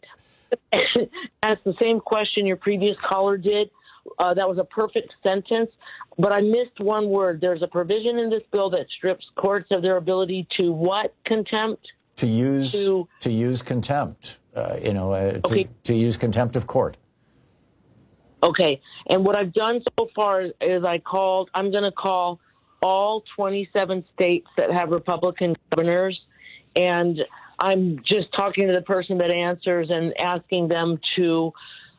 asked the same question your previous caller did. Uh, that was a perfect sentence, but I missed one word. There's a provision in this bill that strips courts of their ability to what? Contempt? To use to, to use contempt. Uh, you know, uh, to, okay. to use contempt of court. Okay. And what I've done so far is, is I called. I'm going to call all twenty-seven states that have Republican governors, and I'm just talking to the person that answers and asking them to.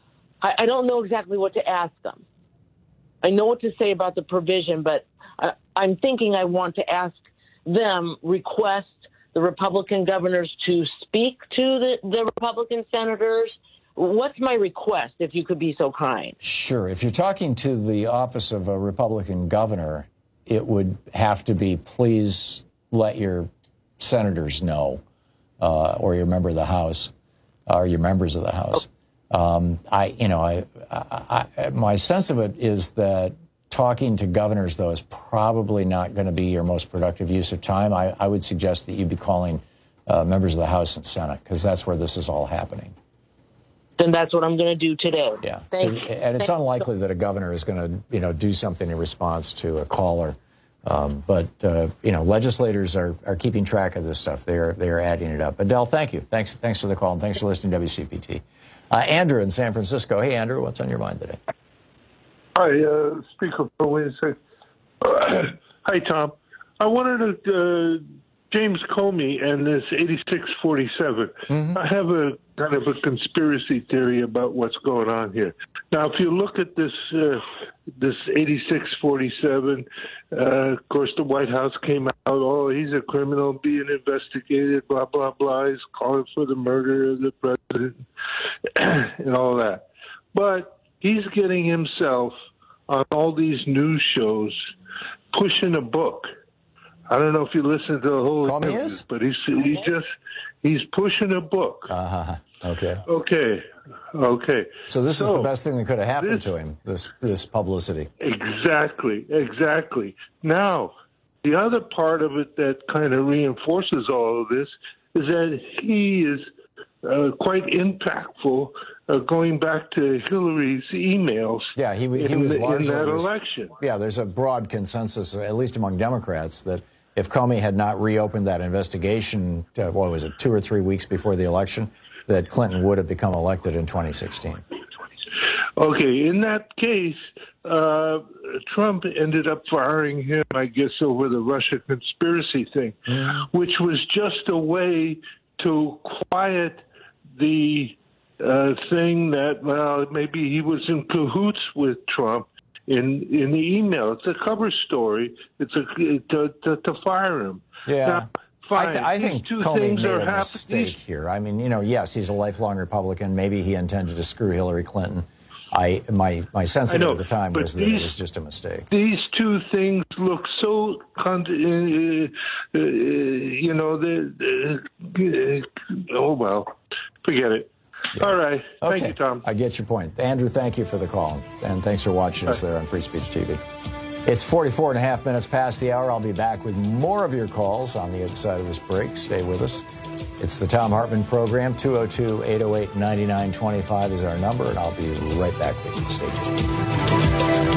I don't know exactly what to ask them. I know what to say about the provision, but I, I'm thinking I want to ask them, request the Republican governors to speak to the, the Republican senators. What's my request, if you could be so kind? Sure. If you're talking to the office of a Republican governor, it would have to be, please let your senators know, uh, or your member of the House, or your members of the House. Um, I, you know, I, I, I, my sense of it is that talking to governors, though, is probably not going to be your most productive use of time. I, I would suggest that you be calling uh, members of the House and Senate, because that's where this is all happening. Then that's what I'm going to do today. Yeah, Thank you. And it's Thank unlikely you. that a governor is going to, you know, do something in response to a caller. Um, but uh, you know, legislators are, are keeping track of this stuff. They are they are adding it up. Adele, thank you. Thanks thanks for the call, and thanks for listening to W C P T. Uh, Andrew in San Francisco. Hey, Andrew, what's on your mind today? Hi, uh, Speaker Wednesday. Uh, hi, Tom. I wanted to, uh, James Comey and this eighty-six forty-seven. Mm-hmm. I have a kind of a conspiracy theory about what's going on here. Now, if you look at this uh, this eighty-six forty-seven, uh, of course, the White House came out, oh, he's a criminal being investigated, blah, blah, blah. He's calling for the murder of the president and all that. But he's getting himself on all these news shows pushing a book. I don't know if you listen to the whole interview, but he's he just he's pushing a book. Uh-huh. Okay. Okay. Okay. So this so, is the best thing that could have happened this, to him. This this publicity. Exactly. Exactly. Now, the other part of it that kind of reinforces all of this is that he is uh, quite impactful. Uh, going back to Hillary's emails, yeah, he, he in, was the, largely in that was, election. Yeah, there's a broad consensus, at least among Democrats, that if Comey had not reopened that investigation, uh, what was it, two or three weeks before the election, that Clinton would have become elected in twenty sixteen. Okay, in that case, uh, Trump ended up firing him, I guess, over the Russia conspiracy thing, mm. which was just a way to quiet the uh, saying that, well, maybe he was in cahoots with Trump in in the email. It's a cover story. It's a to, to, to fire him. Yeah. Now, fine. I, th- I think two Comey things made are a hap- mistake these, here. I mean, you know, yes, he's a lifelong Republican. Maybe he intended to screw Hillary Clinton. I my my sense of it at the time was that these, it was just a mistake. These two things look so, con- uh, uh, you know, the, uh, oh, well, forget it. Yeah. All right. Okay. Thank you, Tom. I get your point. Andrew, thank you for the call, and thanks for watching us there on Free Speech T V. It's forty-four and a half minutes past the hour. I'll be back with more of your calls on the other side of this break. Stay with us. It's the Thom Hartmann Program. two oh two, eight oh eight, nine nine two five is our number, and I'll be right back with you. Stay tuned.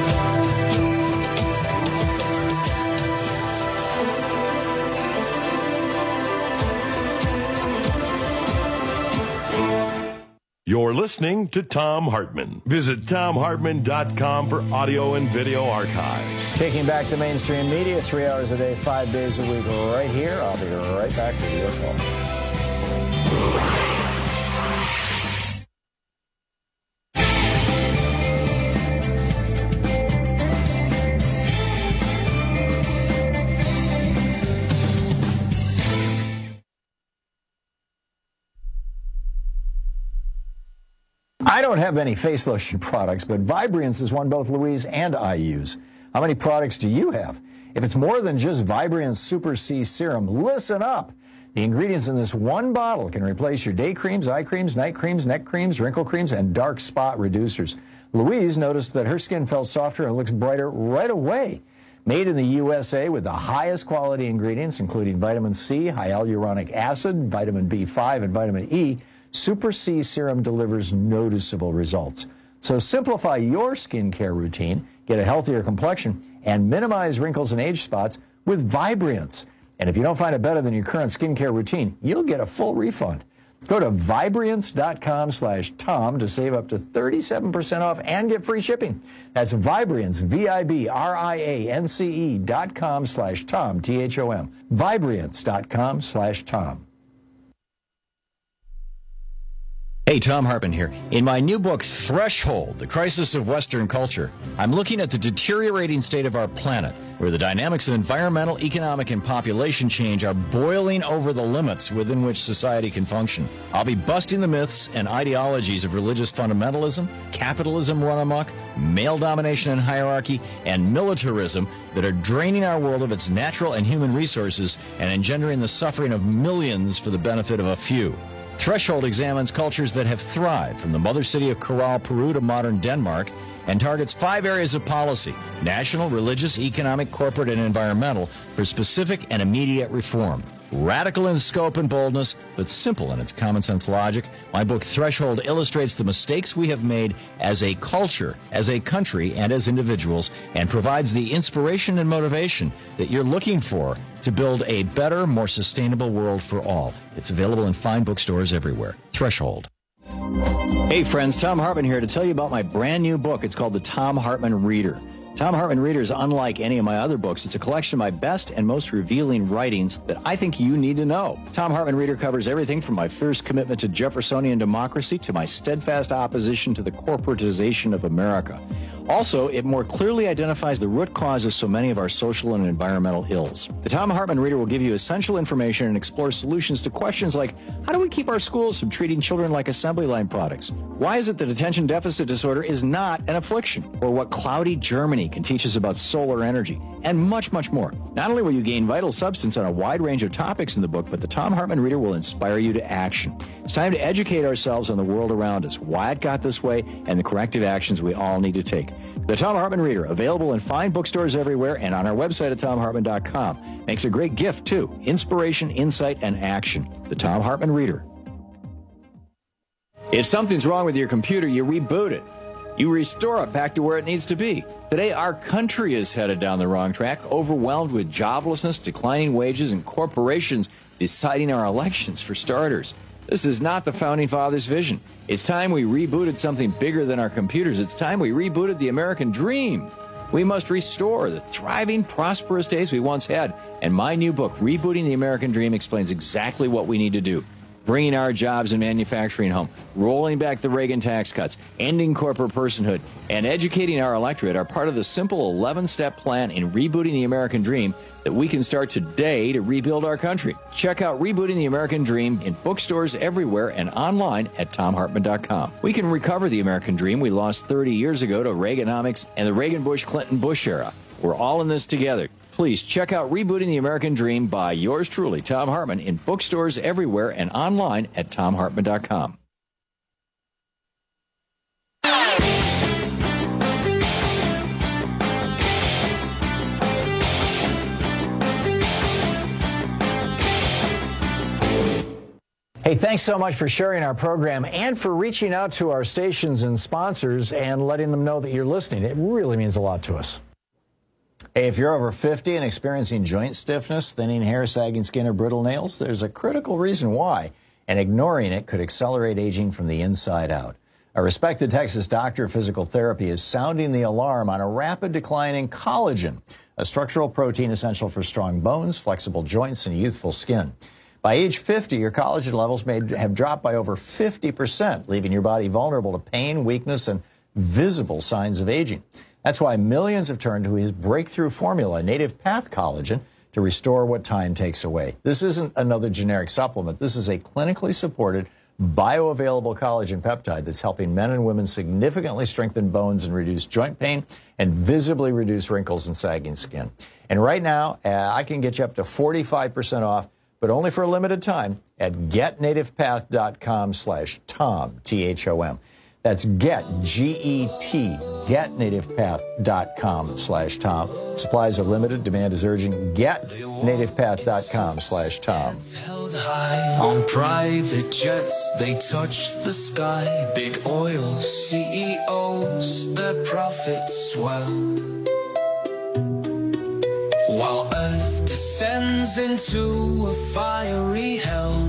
You're listening to Thom Hartmann. Visit Thom Hartmann dot com for audio and video archives. Taking back the mainstream media three hours a day, five days a week, right here. I'll be right back with your call. I don't have any face lotion products, but Vibriance is one both Louise and I use. How many products do you have? If it's more than just Vibriance Super C Serum, listen up. The ingredients in this one bottle can replace your day creams, eye creams, night creams, neck creams, wrinkle creams, and dark spot reducers. Louise noticed that her skin felt softer and looks brighter right away. Made in the U S A with the highest quality ingredients, including vitamin C, hyaluronic acid, vitamin B five, and vitamin E, Super C Serum delivers noticeable results. So simplify your skincare routine, get a healthier complexion, and minimize wrinkles and age spots with Vibriance. And if you don't find it better than your current skincare routine, you'll get a full refund. Go to Vibriance dot com slash Tom to save up to thirty-seven percent off and get free shipping. That's Vibriance, V I B R I A N C E dot com slash Tom, T H O M. Vibriance dot com slash Tom. Hey, Thom Hartmann here. In my new book, Threshold, The Crisis of Western Culture, I'm looking at the deteriorating state of our planet, where the dynamics of environmental, economic, and population change are boiling over the limits within which society can function. I'll be busting the myths and ideologies of religious fundamentalism, capitalism run amok, male domination and hierarchy, and militarism that are draining our world of its natural and human resources and engendering the suffering of millions for the benefit of a few. Threshold examines cultures that have thrived, from the mother city of Corral, Peru to modern Denmark, and targets five areas of policy: national, religious, economic, corporate, and environmental, for specific and immediate reform. Radical in scope and boldness, but simple in its common sense logic, my book Threshold illustrates the mistakes we have made as a culture, as a country, and as individuals, and provides the inspiration and motivation that you're looking for to build a better, more sustainable world for all. It's available in fine bookstores everywhere. Threshold. Hey friends, Thom Hartmann here to tell you about my brand new book. It's called The Thom Hartmann Reader. Thom Hartmann Reader is unlike any of my other books. It's a collection of my best and most revealing writings that I think you need to know. Thom Hartmann Reader covers everything from my fierce commitment to Jeffersonian democracy to my steadfast opposition to the corporatization of America. Also, it more clearly identifies the root cause of so many of our social and environmental ills. The Thom Hartmann Reader will give you essential information and explore solutions to questions like, how do we keep our schools from treating children like assembly line products? Why is it that attention deficit disorder is not an affliction? Or what cloudy Germany can teach us about solar energy? And much, much more. Not only will you gain vital substance on a wide range of topics in the book, but the Thom Hartmann Reader will inspire you to action. It's time to educate ourselves on the world around us, why it got this way, and the corrective actions we all need to take. The Thom Hartmann Reader, available in fine bookstores everywhere and on our website at Thom Hartmann dot com. Makes a great gift, too. Inspiration, insight, and action. The Thom Hartmann Reader. If something's wrong with your computer, you reboot it. You restore it back to where it needs to be. Today, our country is headed down the wrong track, overwhelmed with joblessness, declining wages, and corporations deciding our elections, for starters. This is not the Founding Fathers' vision. It's time we rebooted something bigger than our computers. It's time we rebooted the American dream. We must restore the thriving, prosperous days we once had. And my new book, Rebooting the American Dream, explains exactly what we need to do. bringing our jobs and manufacturing home, rolling back the Reagan tax cuts, ending corporate personhood, and educating our electorate are part of the simple eleven-step plan in rebooting the American dream that we can start today to rebuild our country. Check out Rebooting the American Dream in bookstores everywhere and online at tom hartman dot com. We can recover the American dream we lost thirty years ago to Reaganomics and the Reagan-Bush-Clinton-Bush era. We're all in this together. Please check out Rebooting the American Dream by yours truly, Thom Hartmann, in bookstores everywhere and online at tom hartman dot com. Hey, thanks so much for sharing our program and for reaching out to our stations and sponsors and letting them know that you're listening. It really means a lot to us. Hey, if you're over fifty and experiencing joint stiffness, thinning hair, sagging skin, or brittle nails, there's a critical reason why, and ignoring it could accelerate aging from the inside out. A respected Texas doctor of physical therapy is sounding the alarm on a rapid decline in collagen, a structural protein essential for strong bones, flexible joints, and youthful skin. By age fifty, your collagen levels may have dropped by over fifty percent, leaving your body vulnerable to pain, weakness, and visible signs of aging. That's why millions have turned to his breakthrough formula, Native Path Collagen, to restore what time takes away. This isn't another generic supplement. This is a clinically supported, bioavailable collagen peptide that's helping men and women significantly strengthen bones and reduce joint pain and visibly reduce wrinkles and sagging skin. And right now, uh, I can get you up to forty-five percent off, but only for a limited time at get native path dot com slash Tom, T H O M. That's get, G E T, get native path dot com slash Tom. Supplies are limited. Demand is urgent. get native path dot com slash Tom. Held high on private jets, they touch the sky. Big oil C E Os, their profits swell. While Earth descends into a fiery hell,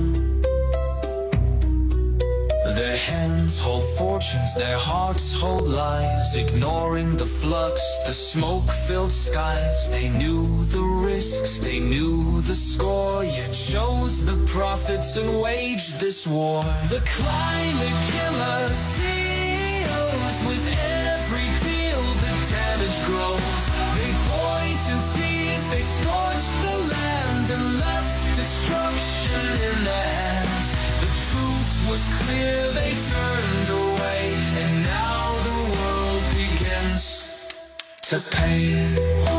their hands hold fortunes, their hearts hold lies, ignoring the flux, the smoke-filled skies. They knew the risks, they knew the score, yet chose the profits and waged this war. The climate killer C E Os, with every deal the damage grows. They poison seas, they scorched the land and left destruction in their hands. The truth was clear, they turned away, and now the world begins to pay.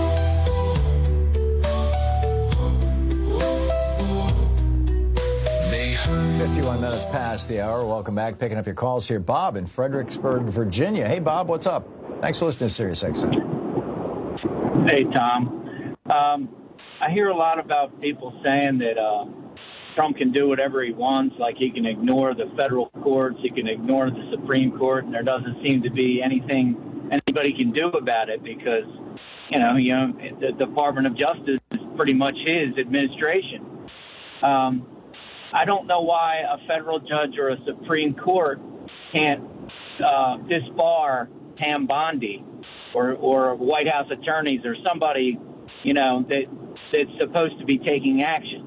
They heard fifty-one minutes past the hour. Welcome back. Picking up your calls here. Bob in Fredericksburg, Virginia. Hey, Bob, what's up? Thanks for listening to Sirius X M. Hey, Tom. Um, I hear a lot about people saying that uh, Trump can do whatever he wants, like he can ignore the federal courts, he can ignore the Supreme Court, and there doesn't seem to be anything anybody can do about it because, you know, you know, the Department of Justice is pretty much his administration. Um, I don't know why a federal judge or a Supreme Court can't uh, disbar Pam Bondi or, or White House attorneys or somebody, you know, that that's supposed to be taking action.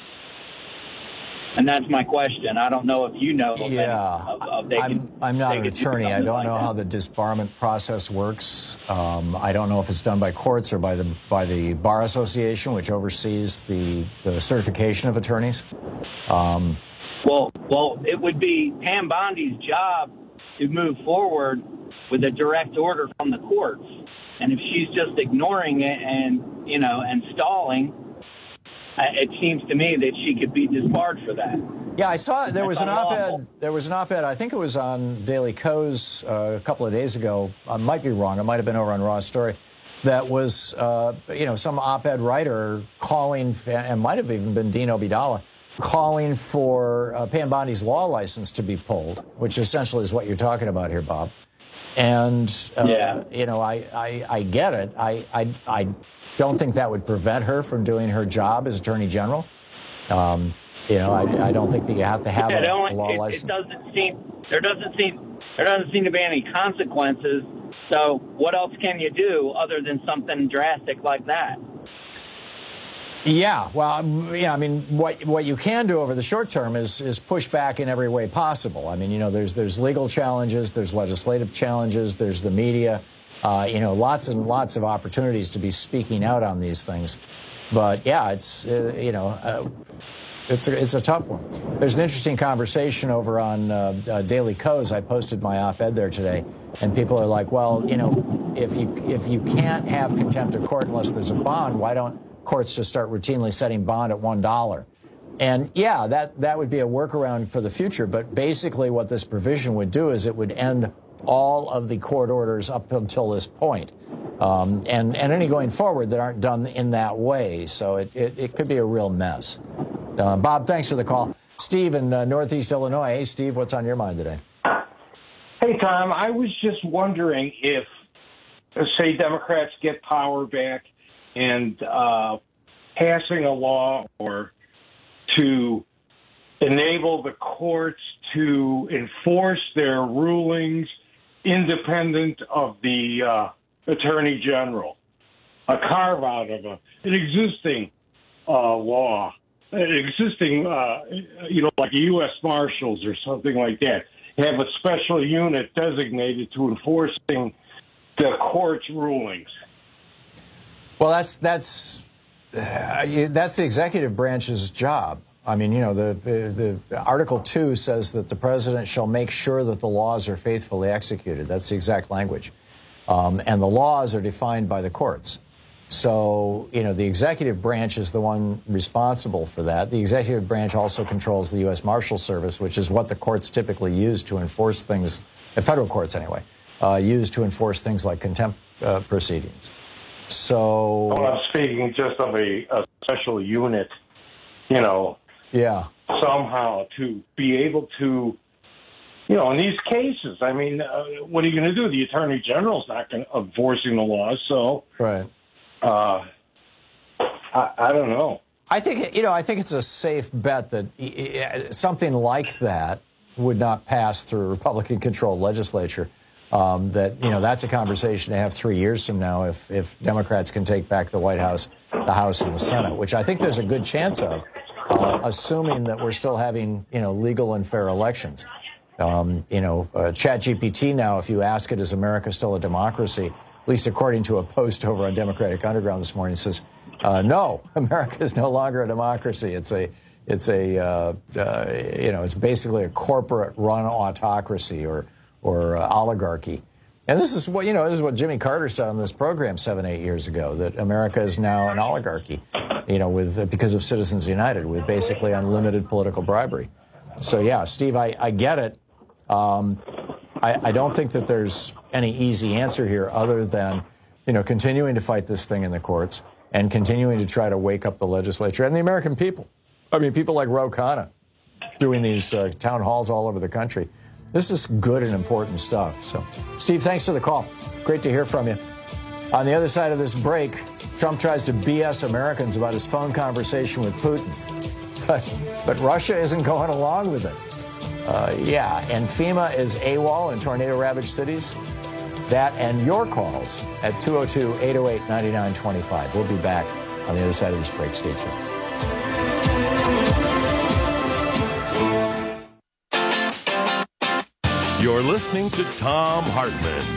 And that's my question. I don't know if you know. Of Yeah, any, of, of they I'm, can, I'm not they an could do attorney. I something don't like know that. how the disbarment process works. Um, I don't know if it's done by courts or by the by the Bar Association, which oversees the, the certification of attorneys. Um, Well, well, it would be Pam Bondi's job to move forward with a direct order from the courts. And if she's just ignoring it and, you know, and stalling, uh, it seems to me that she could be disbarred for that. Yeah, I saw there was an That's op-ed. unlawful. There was an op-ed. I think it was on Daily Kos uh, a couple of days ago. I might be wrong. It might have been over on Raw's Story. That was, uh, you know, some op-ed writer calling, and might have even been Dean Obeidallah, calling for uh, Pam Bondi's law license to be pulled, which essentially is what you're talking about here, Bob. And uh, Yeah. you know, I, I I get it. I I I don't think that would prevent her from doing her job as Attorney General. Um, you know, I, I don't think that you have to have Yeah, a, it, a only, law it, license. it doesn't seem there doesn't seem there doesn't seem to be any consequences. So what else can you do other than something drastic like that? Yeah, well, yeah, I mean, what what you can do over the short term is is push back in every way possible. I mean, you know, there's there's legal challenges, there's legislative challenges, there's the media, uh, you know, lots and lots of opportunities to be speaking out on these things. But yeah, it's uh, you know, uh, it's a, it's a tough one. There's an interesting conversation over on uh, uh, Daily Kos. I posted my op-ed there today, and people are like, well, you know, if you if you can't have contempt of court unless there's a bond, why don't courts just start routinely setting bond at one dollar? And yeah, that, that would be a workaround for the future. But basically what this provision would do is it would end all of the court orders up until this point. Um, and, and any going forward that aren't done in that way. So it, it, it could be a real mess. Uh, Bob, thanks for the call. Steve in uh, Northeast Illinois. Hey, Steve, what's on your mind today? Hey, Tom, I was just wondering if, uh, say, Democrats get power back, and uh, passing a law or to enable the courts to enforce their rulings independent of the uh, Attorney General, a carve-out of a, an existing uh, law, an existing, uh, you know, like U S Marshals or something like that, have a special unit designated to enforcing the court's rulings. Well, that's that's uh, that's the executive branch's job. I mean, you know, the, the the Article two says that the president shall make sure that the laws are faithfully executed. That's the exact language, um, and the laws are defined by the courts. So, you know, the executive branch is the one responsible for that. The executive branch also controls the U S Marshal Service, which is what the courts typically use to enforce things, the federal courts anyway, uh, use to enforce things like contempt uh, proceedings. So well, I'm speaking just of a, a special unit, you know, yeah, somehow to be able to, you know, in these cases, I mean, uh, what are you going to do? The Attorney General's not going to enforcing the laws, so right. Uh, I, I don't know. I think, you know, I think it's a safe bet that something like that would not pass through a Republican-controlled legislature. Um, that, you know, that's a conversation to have three years from now if, if Democrats can take back the White House, the House, and the Senate, which I think there's a good chance of, uh, assuming that we're still having, you know, legal and fair elections. Um, you know, uh, ChatGPT now, if you ask it, is America still a democracy, at least according to a post over on Democratic Underground this morning, says, uh, no, America is no longer a democracy. It's a, it's a, uh, uh, you know, it's basically a corporate-run autocracy or or uh, oligarchy. And this is what, you know, this is what Jimmy Carter said on this program seven, eight years ago, that America is now an oligarchy, you know, with uh, because of Citizens United, with basically unlimited political bribery. So, yeah, Steve, I, I get it. Um, I, I don't think that there's any easy answer here other than, you know, continuing to fight this thing in the courts and continuing to try to wake up the legislature and the American people. I mean, people like Ro Khanna doing these uh, town halls all over the country. This is good and important stuff. So, Steve, thanks for the call. Great to hear from you. On the other side of this break, Trump tries to B S Americans about his phone conversation with Putin. But, but Russia isn't going along with it. Uh, yeah, and FEMA is AWOL in tornado-ravaged cities. That and your calls at two oh two, eight oh eight, nine nine two five. We'll be back on the other side of this break. Stay tuned. You're listening to Thom Hartmann.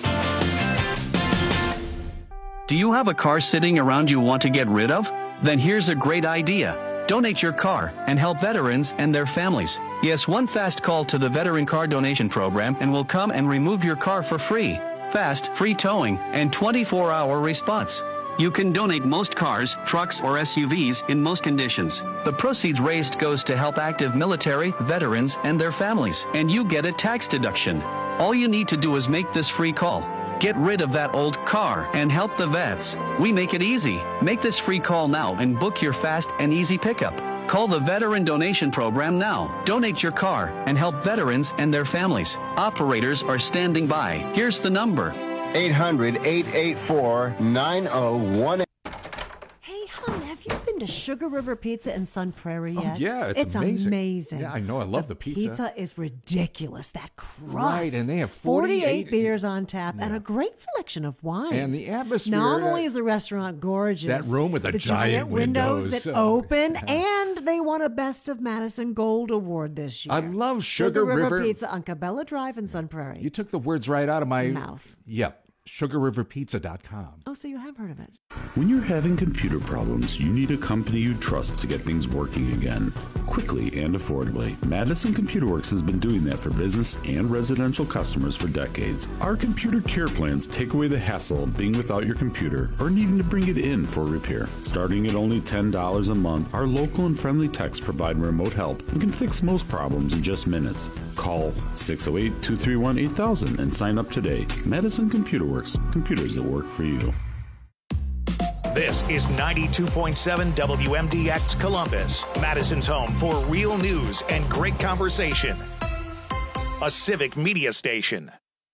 Do you have a car sitting around you want to get rid of? Then here's a great idea. Donate your car and help veterans and their families. Yes, one fast call to the Veteran Car Donation Program and we'll come and remove your car for free. Fast, free towing, and twenty-four hour response. You can donate most cars, trucks, or S U Vs in most conditions. The proceeds raised goes to help active military, veterans, and their families, and you get a tax deduction. All you need to do is make this free call. Get rid of that old car and help the vets. We make it easy. Make this free call now and book your fast and easy pickup. Call the Veteran Donation Program now. Donate your car and help veterans and their families. Operators are standing by. Here's the number. eight hundred, eight eight four, nine oh one eight. Hey, hon, have you been to to Sugar River Pizza in Sun Prairie yet? Oh, yeah, it's, it's amazing. amazing. Yeah, I know. I love the, the pizza. Pizza is ridiculous. That crust. Right, and they have forty-eight, forty-eight beers on tap yeah. and a great selection of wines. And the atmosphere. Not that, only is the restaurant gorgeous, that room with the, the giant, giant windows, windows that oh, open, yeah. and they won a Best of Madison Gold Award this year. I love Sugar, Sugar River, River Pizza on Cabela Drive in Sun Prairie. You took the words right out of my mouth. Yep. sugar river pizza dot com. Oh, so you have heard of it. When you're having computer problems, you need a company you trust to get things working again, quickly and affordably. Madison Computer Works has been doing that for business and residential customers for decades. Our computer care plans take away the hassle of being without your computer or needing to bring it in for repair. Starting at only ten dollars a month, our local and friendly techs provide remote help and can fix most problems in just minutes. Call six oh eight, two three one, eight thousand and sign up today. Madison Computer Works, computers that work for you. This is ninety-two point seven W M D X Columbus, Madison's home for real news and great conversation. A civic media station.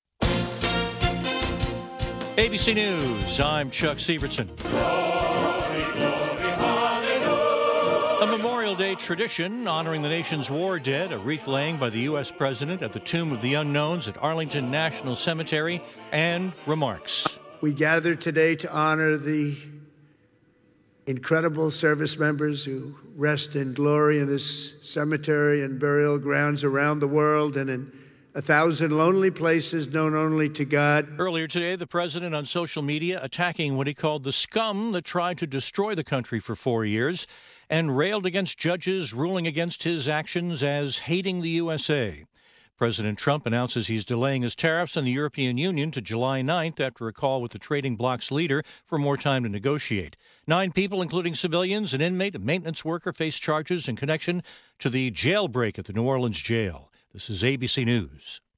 A B C News, I'm Chuck Severson. A Memorial Day tradition honoring the nation's war dead, a wreath laying by the U S President at the Tomb of the Unknowns at Arlington National Cemetery, and remarks. We gather today to honor the incredible service members who rest in glory in this cemetery and burial grounds around the world and in a thousand lonely places known only to God. Earlier today, the president on social media attacking what he called the scum that tried to destroy the country for four years and railed against judges ruling against his actions as hating the U S A. President Trump announces he's delaying his tariffs on the European Union to July ninth after a call with the trading bloc's leader for more time to negotiate. Nine people, including civilians, an inmate, a maintenance worker, face charges in connection to the jailbreak at the New Orleans jail. This is A B C News.